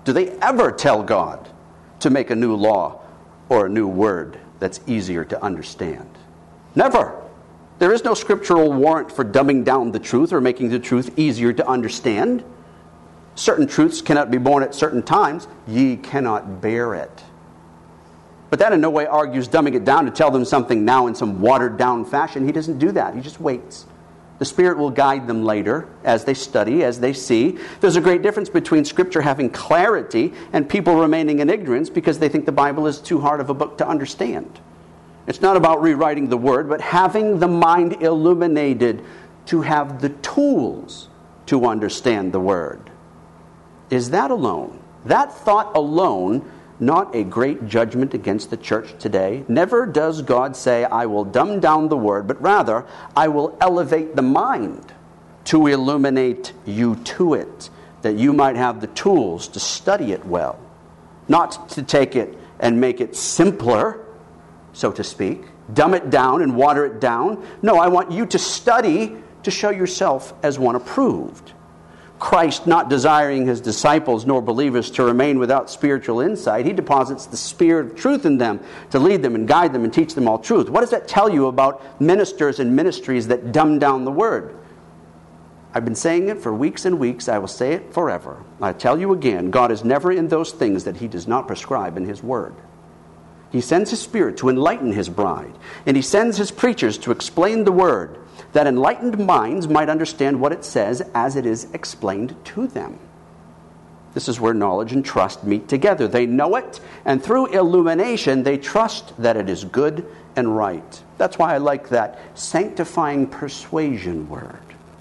Do they ever tell God to make a new law or a new word that's easier to understand? Never. There is no scriptural warrant for dumbing down the truth or making the truth easier to understand. Certain truths cannot be borne at certain times. Ye cannot bear it. But that in no way argues dumbing it down to tell them something now in some watered-down fashion. He doesn't do that. He just waits. The Spirit will guide them later as they study, as they see. There's a great difference between Scripture having clarity and people remaining in ignorance because they think the Bible is too hard of a book to understand. It's not about rewriting the Word, but having the mind illuminated to have the tools to understand the Word. Is that alone, that thought alone, not a great judgment against the church today? Never does God say, I will dumb down the Word, but rather, I will elevate the mind to illuminate you to it, that you might have the tools to study it well. Not to take it and make it simpler, so to speak, dumb it down and water it down. No, I want you to study to show yourself as one approved. Christ, not desiring his disciples nor believers to remain without spiritual insight, he deposits the Spirit of truth in them to lead them and guide them and teach them all truth. What does that tell you about ministers and ministries that dumb down the Word? I've been saying it for weeks and weeks. I will say it forever. I tell you again, God is never in those things that he does not prescribe in his Word. He sends his Spirit to enlighten his bride, and he sends his preachers to explain the Word, that enlightened minds might understand what it says as it is explained to them. This is where knowledge and trust meet together. They know it, and through illumination, they trust that it is good and right. That's why I like that sanctifying persuasion word.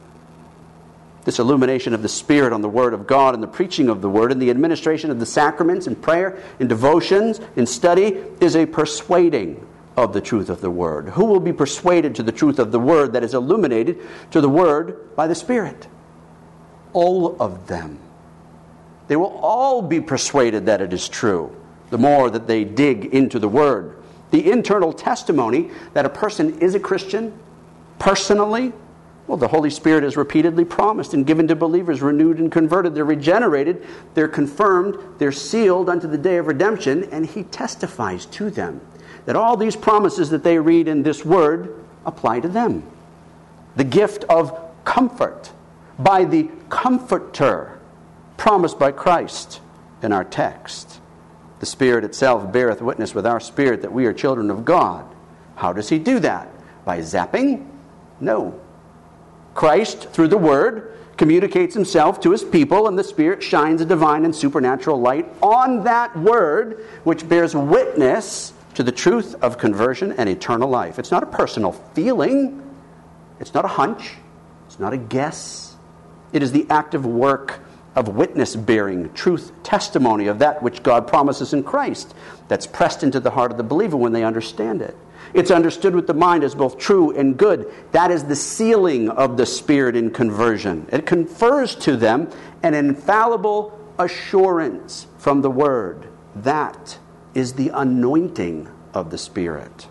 This illumination of the Spirit on the Word of God and the preaching of the Word and the administration of the sacraments and prayer and devotions and study is a persuading of the truth of the Word. Who will be persuaded to the truth of the Word that is illuminated to the Word by the Spirit? All of them. They will all be persuaded that it is true, the more that they dig into the Word. The internal testimony that a person is a Christian, personally, well, the Holy Spirit is repeatedly promised and given to believers, renewed and converted. They're regenerated, they're confirmed, they're sealed unto the day of redemption, and he testifies to them that all these promises that they read in this Word apply to them. The gift of comfort by the Comforter promised by Christ in our text. The Spirit itself beareth witness with our spirit that we are children of God. How does he do that? By zapping? No. Christ, through the Word, communicates himself to his people, and the Spirit shines a divine and supernatural light on that Word, which bears witness to the truth of conversion and eternal life. It's not a personal feeling. It's not a hunch. It's not a guess. It is the active work of witness-bearing, truth testimony of that which God promises in Christ that's pressed into the heart of the believer when they understand it. It's understood with the mind as both true and good. That is the sealing of the Spirit in conversion. It confers to them an infallible assurance from the Word. That is the anointing of the Spirit.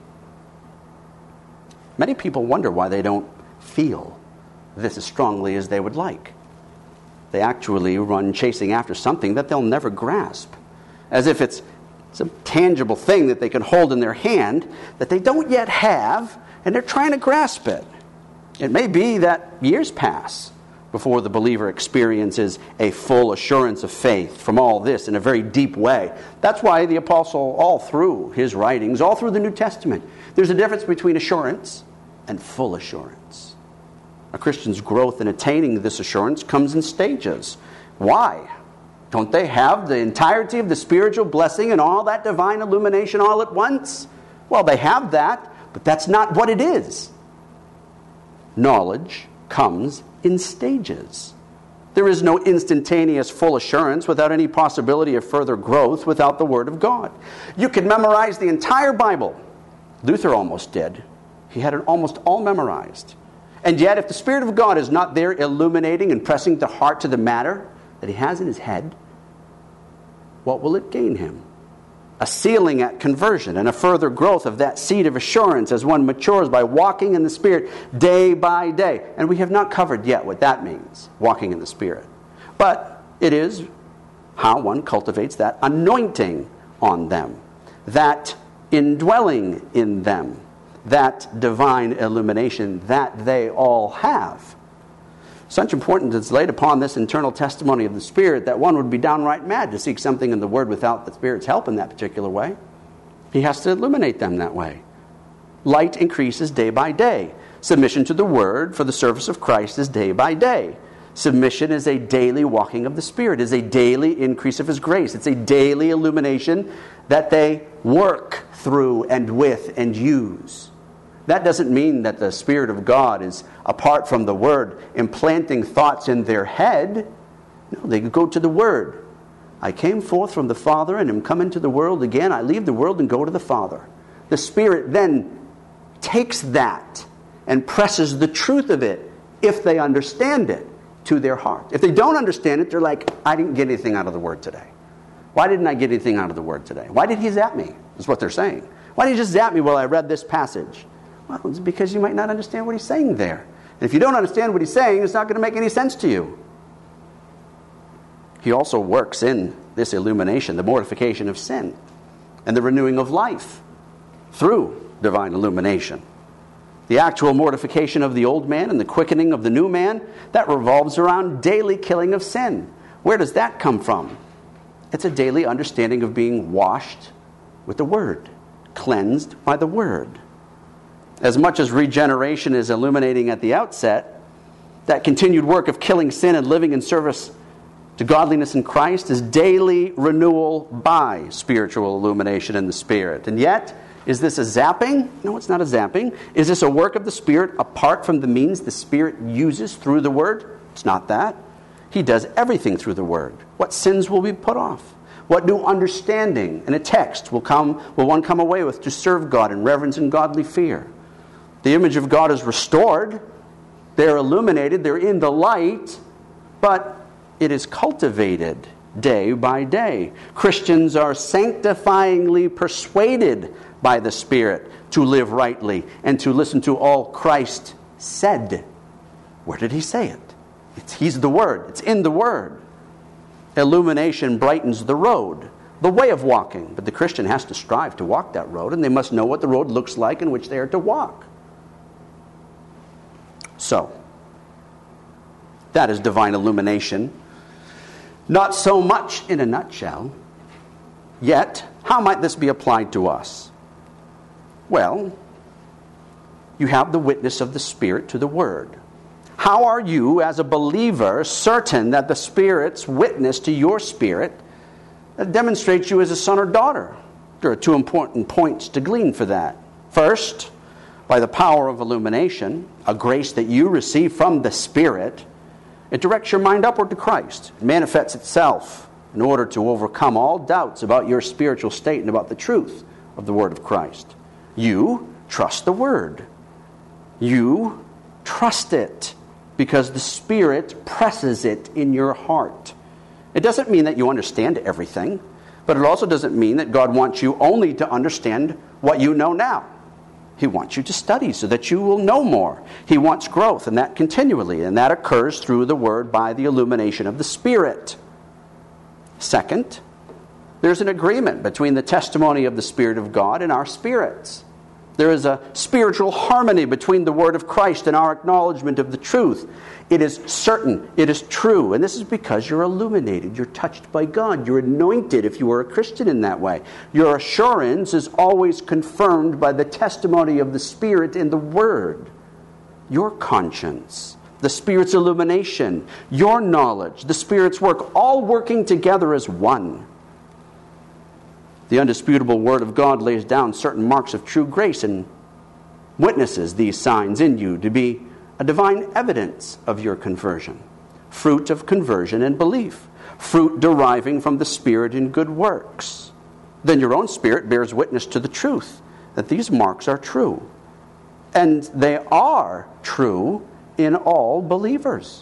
Many people wonder why they don't feel this as strongly as they would like. They actually run chasing after something that they'll never grasp, as if it's some tangible thing that they can hold in their hand that they don't yet have, and they're trying to grasp it. It may be that years pass before the believer experiences a full assurance of faith from all this in a very deep way. That's why the apostle, all through his writings, all through the New Testament, there's a difference between assurance and full assurance. A Christian's growth in attaining this assurance comes in stages. Why? Don't they have the entirety of the spiritual blessing and all that divine illumination all at once? Well, they have that, but that's not what it is. Knowledge comes in stages. There is no instantaneous full assurance without any possibility of further growth without the Word of God. You could memorize the entire Bible. Luther almost did. He had it almost all memorized. And yet, if the Spirit of God is not there illuminating and pressing the heart to the matter that he has in his head, what will it gain him? A sealing at conversion and a further growth of that seed of assurance as one matures by walking in the Spirit day by day. And we have not covered yet what that means, walking in the Spirit. But it is how one cultivates that anointing on them, that indwelling in them, that divine illumination that they all have. Such importance is laid upon this internal testimony of the Spirit that one would be downright mad to seek something in the Word without the Spirit's help in that particular way. He has to illuminate them that way. Light increases day by day. Submission to the Word for the service of Christ is day by day. Submission is a daily walking of the Spirit, is a daily increase of His grace. It's a daily illumination that they work through and with and use. That doesn't mean that the Spirit of God is, apart from the Word, implanting thoughts in their head. No, they go to the Word. I came forth from the Father and am come into the world again. I leave the world and go to the Father. The Spirit then takes that and presses the truth of it, if they understand it, to their heart. If they don't understand it, they're like, I didn't get anything out of the Word today. Why didn't I get anything out of the Word today? Why did He zap me? Is what they're saying. Why did He just zap me while I read this passage? Well, it's because you might not understand what He's saying there. And if you don't understand what He's saying, it's not going to make any sense to you. He also works in this illumination, the mortification of sin, and the renewing of life through divine illumination. The actual mortification of the old man and the quickening of the new man, that revolves around daily killing of sin. Where does that come from? It's a daily understanding of being washed with the Word, cleansed by the Word. As much as regeneration is illuminating at the outset, that continued work of killing sin and living in service to godliness in Christ is daily renewal by spiritual illumination in the Spirit. And yet, is this a zapping? No, it's not a zapping. Is this a work of the Spirit apart from the means the Spirit uses through the Word? It's not that. He does everything through the Word. What sins will be put off? What new understanding in a text will one come away with to serve God in reverence and godly fear? The image of God is restored. They're illuminated. They're in the light. But it is cultivated day by day. Christians are sanctifyingly persuaded by the Spirit to live rightly and to listen to all Christ said. Where did He say it? He's the Word. It's in the Word. Illumination brightens the road, the way of walking. But the Christian has to strive to walk that road, and they must know what the road looks like in which they are to walk. So, that is divine illumination. Not so much in a nutshell. Yet, how might this be applied to us? Well, you have the witness of the Spirit to the Word. How are you, as a believer, certain that the Spirit's witness to your spirit demonstrates you as a son or daughter? There are two important points to glean for that. First, by the power of illumination, a grace that you receive from the Spirit, it directs your mind upward to Christ. It manifests itself in order to overcome all doubts about your spiritual state and about the truth of the Word of Christ. You trust the Word. You trust it because the Spirit presses it in your heart. It doesn't mean that you understand everything, but it also doesn't mean that God wants you only to understand what you know now. He wants you to study so that you will know more. He wants growth, and that continually, and that occurs through the Word by the illumination of the Spirit. Second, there's an agreement between the testimony of the Spirit of God and our spirits. There is a spiritual harmony between the Word of Christ and our acknowledgement of the truth. It is certain, it is true, and this is because you're illuminated, you're touched by God, you're anointed if you are a Christian in that way. Your assurance is always confirmed by the testimony of the Spirit in the Word. Your conscience, the Spirit's illumination, your knowledge, the Spirit's work, all working together as one. The undisputable Word of God lays down certain marks of true grace and witnesses these signs in you to be a divine evidence of your conversion, fruit of conversion and belief, fruit deriving from the Spirit in good works. Then your own spirit bears witness to the truth that these marks are true. And they are true in all believers.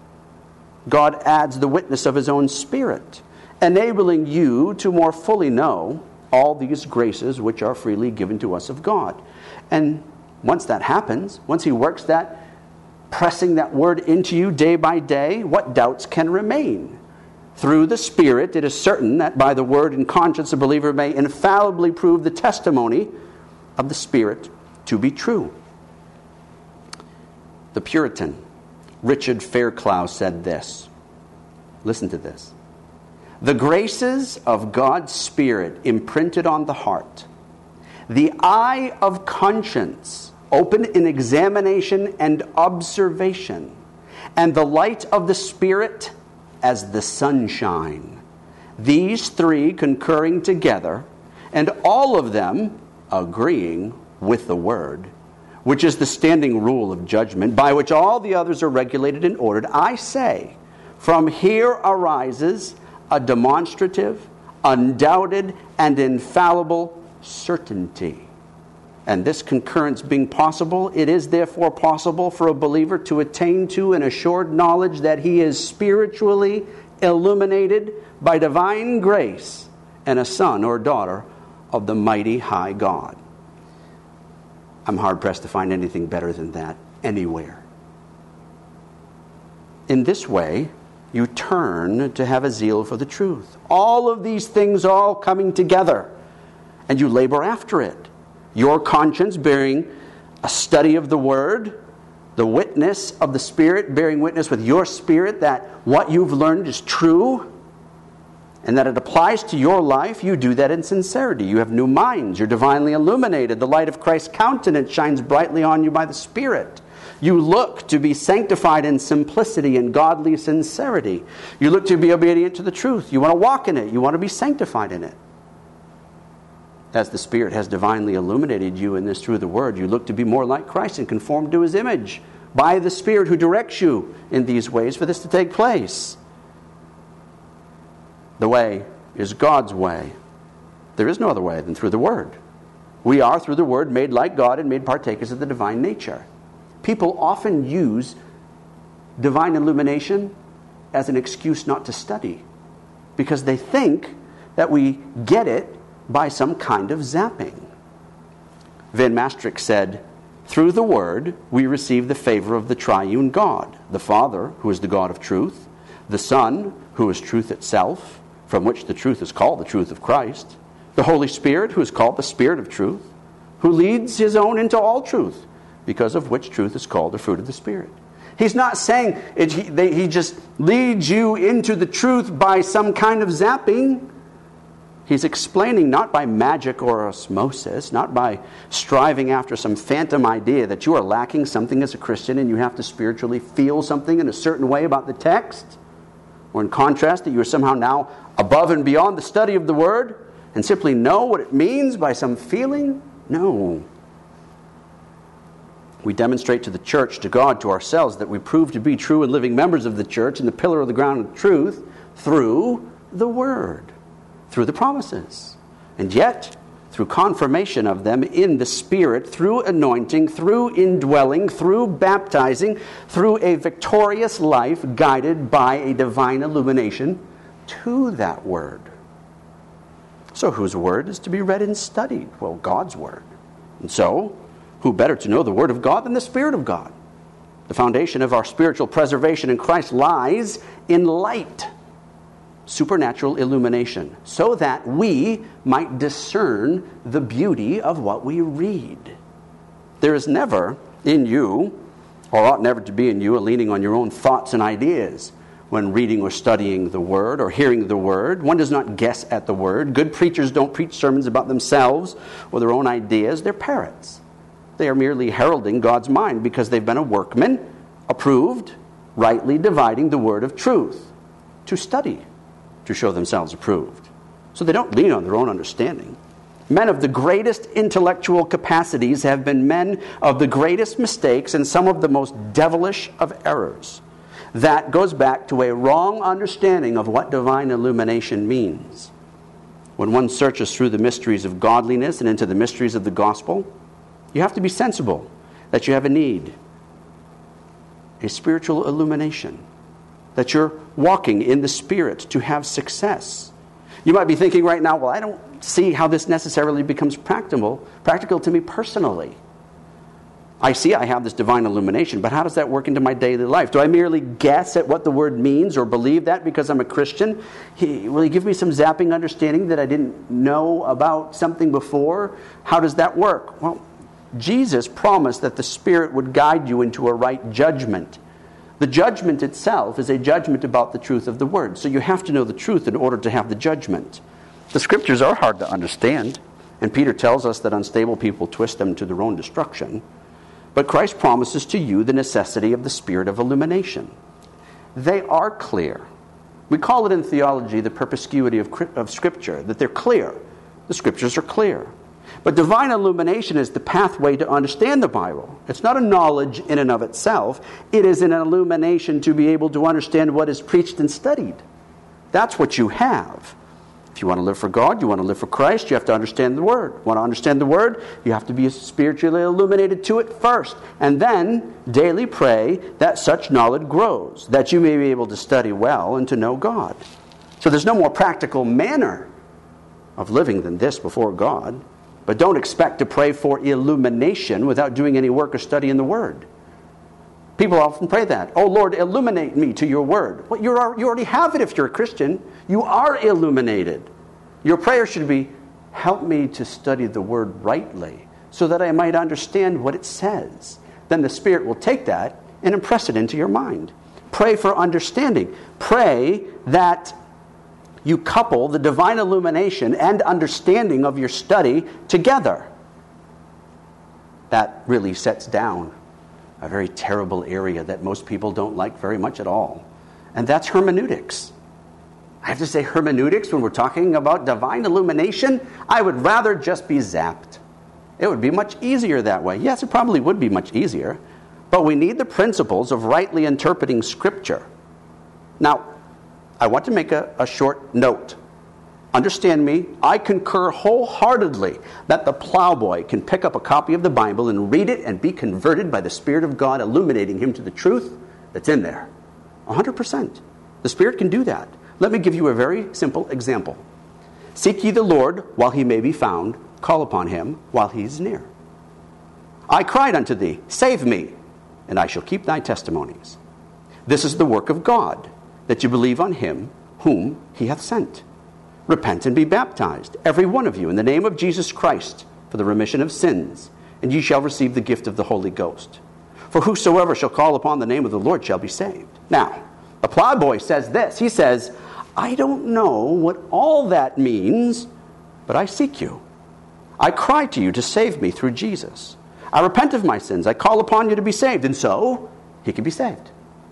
God adds the witness of His own Spirit, enabling you to more fully know all these graces which are freely given to us of God. And once that happens, once He works that, pressing that Word into you day by day, what doubts can remain? through the Spirit, it is certain that by the word and conscience a believer may infallibly prove the testimony of the Spirit to be true. The Puritan Richard Fairclough said this. Listen to this. The graces of God's Spirit imprinted on the heart, the eye of conscience open in examination and observation, and the light of the Spirit as the sunshine. These three concurring together, and all of them agreeing with the Word, which is the standing rule of judgment, by which all the others are regulated and ordered, I say, from here arises a demonstrative, undoubted, and infallible certainty. And this concurrence being possible, it is therefore possible for a believer to attain to an assured knowledge that he is spiritually illuminated by divine grace and a son or daughter of the mighty high God. I'm hard-pressed to find anything better than that anywhere. In this way, you turn to have a zeal for the truth. All of these things all coming together, and you labor after it. Your conscience bearing a study of the Word, the witness of the Spirit bearing witness with your spirit that what you've learned is true, and that it applies to your life. You do that in sincerity. You have new minds. You're divinely illuminated. The light of Christ's countenance shines brightly on you by the Spirit. You look to be sanctified in simplicity and godly sincerity. You look to be obedient to the truth. You want to walk in it. You want to be sanctified in it. As the Spirit has divinely illuminated you in this through the Word, you look to be more like Christ and conformed to His image by the Spirit who directs you in these ways for this to take place. The way is God's way. There is no other way than through the Word. We are, through the Word, made like God and made partakers of the divine nature. People often use divine illumination as an excuse not to study, because they think that we get it by some kind of zapping. Van Maastricht said, through the Word we receive the favor of the triune God, the Father, who is the God of truth, the Son, who is truth itself, from which the truth is called the truth of Christ, the Holy Spirit, who is called the Spirit of truth, who leads His own into all truth, because of which truth is called the fruit of the Spirit. He's not saying he just leads you into the truth by some kind of zapping. He's explaining not by magic or osmosis, not by striving after some phantom idea that you are lacking something as a Christian and you have to spiritually feel something in a certain way about the text, or in contrast that you are somehow now above and beyond the study of the Word and simply know what it means by some feeling. No. We demonstrate to the church, to God, to ourselves, that we prove to be true and living members of the church and the pillar of the ground of truth through the Word, through the promises, and yet through confirmation of them in the Spirit, through anointing, through indwelling, through baptizing, through a victorious life guided by a divine illumination to that Word. So whose Word is to be read and studied? Well, God's Word. And so, who better to know the Word of God than the Spirit of God? The foundation of our spiritual preservation in Christ lies in light, supernatural illumination, so that we might discern the beauty of what we read. There is never in you, or ought never to be in you, a leaning on your own thoughts and ideas when reading or studying the Word or hearing the Word. One does not guess at the Word. Good preachers don't preach sermons about themselves or their own ideas. They're parrots. They are merely heralding God's mind because they've been a workman, approved, rightly dividing the word of truth, to study, to show themselves approved. So they don't lean on their own understanding. Men of the greatest intellectual capacities have been men of the greatest mistakes and some of the most devilish of errors. That goes back to a wrong understanding of what divine illumination means. When one searches through the mysteries of godliness and into the mysteries of the gospel, you have to be sensible that you have a need, a spiritual illumination, that you're walking in the Spirit to have success. You might be thinking right now, well, I don't see how this necessarily becomes practical to me personally. I see I have this divine illumination, but how does that work into my daily life? Do I merely guess at what the word means or believe that because I'm a Christian? Will he give me some zapping understanding that I didn't know about something before? How does that work? Well, Jesus promised that the Spirit would guide you into a right judgment. The judgment itself is a judgment about the truth of the Word. So you have to know the truth in order to have the judgment. The Scriptures are hard to understand, and Peter tells us that unstable people twist them to their own destruction. But Christ promises to you the necessity of the Spirit of illumination. They are clear. We call it in theology the perspicuity of Scripture, that they're clear. The Scriptures are clear. But divine illumination is the pathway to understand the Bible. It's not a knowledge in and of itself. It is an illumination to be able to understand what is preached and studied. That's what you have. If you want to live for God, you want to live for Christ, you have to understand the Word. Want to understand the Word? You have to be spiritually illuminated to it first. And then daily pray that such knowledge grows, that you may be able to study well and to know God. So there's no more practical manner of living than this before God. But don't expect to pray for illumination without doing any work or study in the Word. People often pray that. Oh, Lord, illuminate me to your Word. Well, you already have it if you're a Christian. You are illuminated. Your prayer should be, help me to study the Word rightly so that I might understand what it says. Then the Spirit will take that and impress it into your mind. Pray for understanding. Pray that you couple the divine illumination and understanding of your study together. That really sets down a very terrible area that most people don't like very much at all. And that's hermeneutics. I have to say hermeneutics when we're talking about divine illumination, I would rather just be zapped. It would be much easier that way. Yes, it probably would be much easier. But we need the principles of rightly interpreting Scripture. Now, I want to make a short note. Understand me, I concur wholeheartedly that the plowboy can pick up a copy of the Bible and read it and be converted by the Spirit of God illuminating him to the truth that's in there. 100%. The Spirit can do that. Let me give you a very simple example. Seek ye the Lord while he may be found. Call upon him while he is near. I cried unto thee, save me, and I shall keep thy testimonies. This is the work of God, that you believe on him whom he hath sent. Repent and be baptized, every one of you, in the name of Jesus Christ, for the remission of sins, and ye shall receive the gift of the Holy Ghost. For whosoever shall call upon the name of the Lord shall be saved. Now, the plowboy says this. He says, I don't know what all that means, but I seek you. I cry to you to save me through Jesus. I repent of my sins. I call upon you to be saved. And so, he can be saved.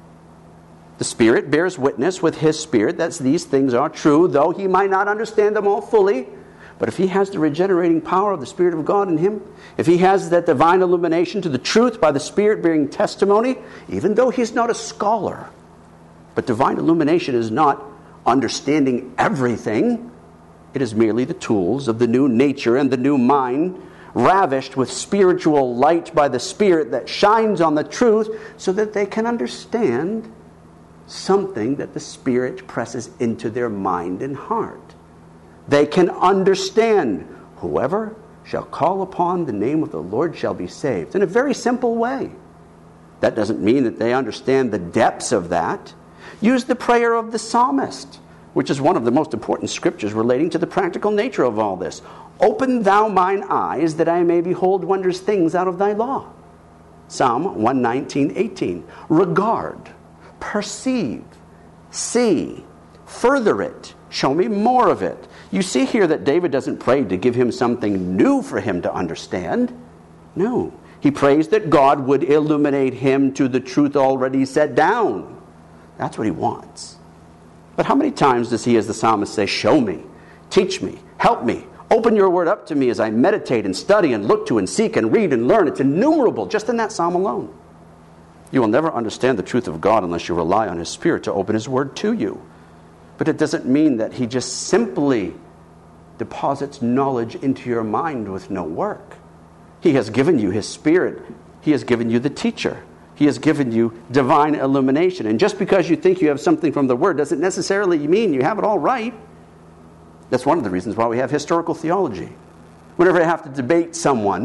The Spirit bears witness with his spirit that these things are true, though he might not understand them all fully. But if he has the regenerating power of the Spirit of God in him, if he has that divine illumination to the truth by the Spirit bearing testimony, even though he's not a scholar, but divine illumination is not understanding everything. It is merely the tools of the new nature and the new mind, ravished with spiritual light by the Spirit that shines on the truth so that they can understand something that the Spirit presses into their mind and heart. They can understand, whoever shall call upon the name of the Lord shall be saved, in a very simple way. That doesn't mean that they understand the depths of that. Use the prayer of the psalmist, which is one of the most important scriptures relating to the practical nature of all this. Open thou mine eyes that I may behold wondrous things out of thy law. Psalm 119:18. Regard, perceive, see, further it, show me more of it. You see here that David doesn't pray to give him something new for him to understand. No, he prays that God would illuminate him to the truth already set down. That's what he wants. But how many times does he, as the psalmist, say, show me, teach me, help me, open your word up to me as I meditate and study and look to and seek and read and learn? It's innumerable just in that psalm alone. You will never understand the truth of God unless you rely on his Spirit to open his word to you. But it doesn't mean that he just simply deposits knowledge into your mind with no work. He has given you his Spirit. He has given you the teacher. He has given you divine illumination. And just because you think you have something from the Word doesn't necessarily mean you have it all right. That's one of the reasons why we have historical theology. Whenever I have to debate someone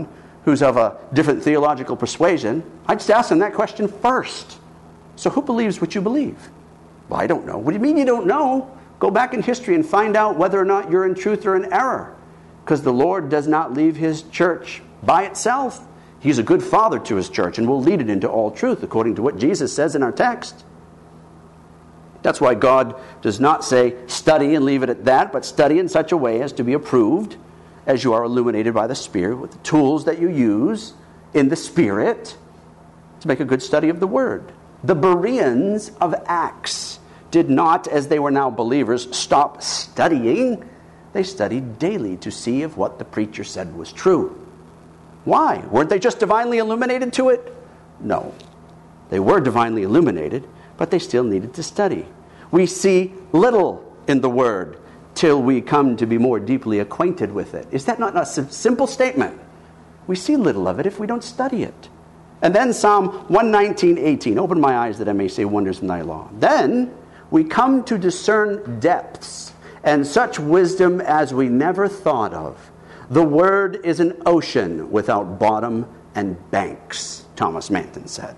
who's of a different theological persuasion, I'd just ask them that question first. So who believes what you believe? Well, I don't know. What do you mean you don't know? Go back in history and find out whether or not you're in truth or in error. Because the Lord does not leave his church by itself. He's a good father to his church and will lead it into all truth, according to what Jesus says in our text. That's why God does not say, study and leave it at that, but study in such a way as to be approved as you are illuminated by the Spirit with the tools that you use in the Spirit to make a good study of the Word. The Bereans of Acts did not, as they were now believers, stop studying. They studied daily to see if what the preacher said was true. Why? Weren't they just divinely illuminated to it? No. They were divinely illuminated, but they still needed to study. We see little in the Word till we come to be more deeply acquainted with it. Is that not a simple statement? We see little of it if we don't study it. And then Psalm 119:18, open my eyes that I may see wonders in thy law. Then we come to discern depths and such wisdom as we never thought of. The Word is an ocean without bottom and banks, Thomas Manton said.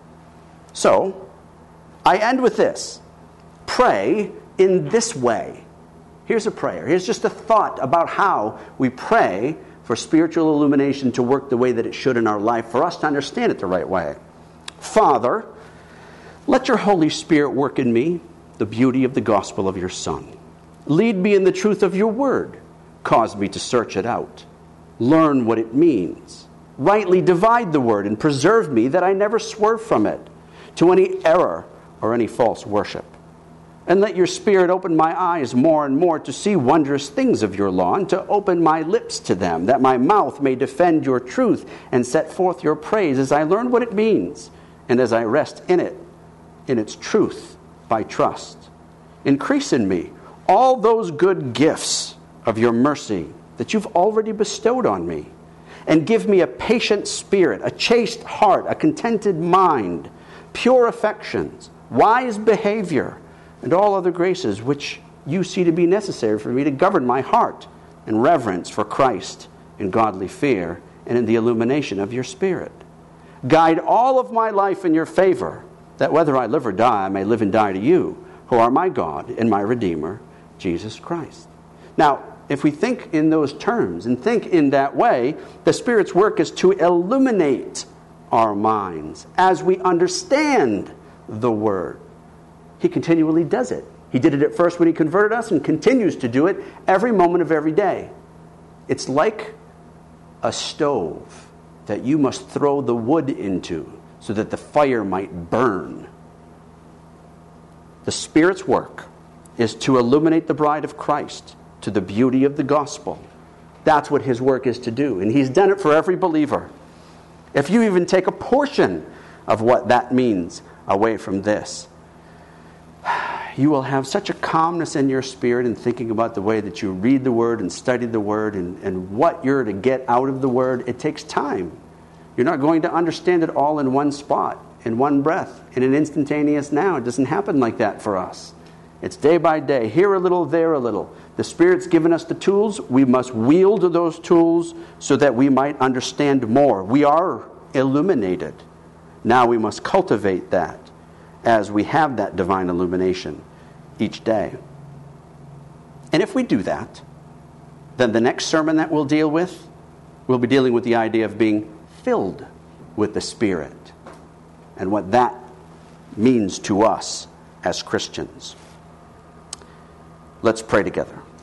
So, I end with this. Pray in this way. Here's a prayer. Here's just a thought about how we pray for spiritual illumination to work the way that it should in our life, for us to understand it the right way. Father, let your Holy Spirit work in me the beauty of the gospel of your Son. Lead me in the truth of your word. Cause me to search it out. Learn what it means. Rightly divide the word and preserve me that I never swerve from it to any error or any false worship. And let your Spirit open my eyes more and more to see wondrous things of your law, and to open my lips to them, that my mouth may defend your truth and set forth your praise as I learn what it means, and as I rest in it, in its truth, by trust. Increase in me all those good gifts of your mercy that you've already bestowed on me, and give me a patient spirit, a chaste heart, a contented mind, pure affections, wise behavior, and all other graces which you see to be necessary for me to govern my heart in reverence for Christ, in godly fear, and in the illumination of your Spirit. Guide all of my life in your favor, that whether I live or die, I may live and die to you, who are my God and my Redeemer, Jesus Christ. Now, if we think in those terms and think in that way, the Spirit's work is to illuminate our minds as we understand the Word. He continually does it. He did it at first when he converted us and continues to do it every moment of every day. It's like a stove that you must throw the wood into so that the fire might burn. The Spirit's work is to illuminate the bride of Christ to the beauty of the gospel. That's what his work is to do. And he's done it for every believer. If you even take a portion of what that means away from this, you will have such a calmness in your spirit in thinking about the way that you read the Word and study the Word and what you're to get out of the Word. It takes time. You're not going to understand it all in one spot, in one breath, in an instantaneous now. It doesn't happen like that for us. It's day by day, here a little, there a little. The Spirit's given us the tools. We must wield those tools so that we might understand more. We are illuminated. Now we must cultivate that as we have that divine illumination each day. And if we do that, then the next sermon that we'll deal with, we'll be dealing with the idea of being filled with the Spirit and what that means to us as Christians. Let's pray together.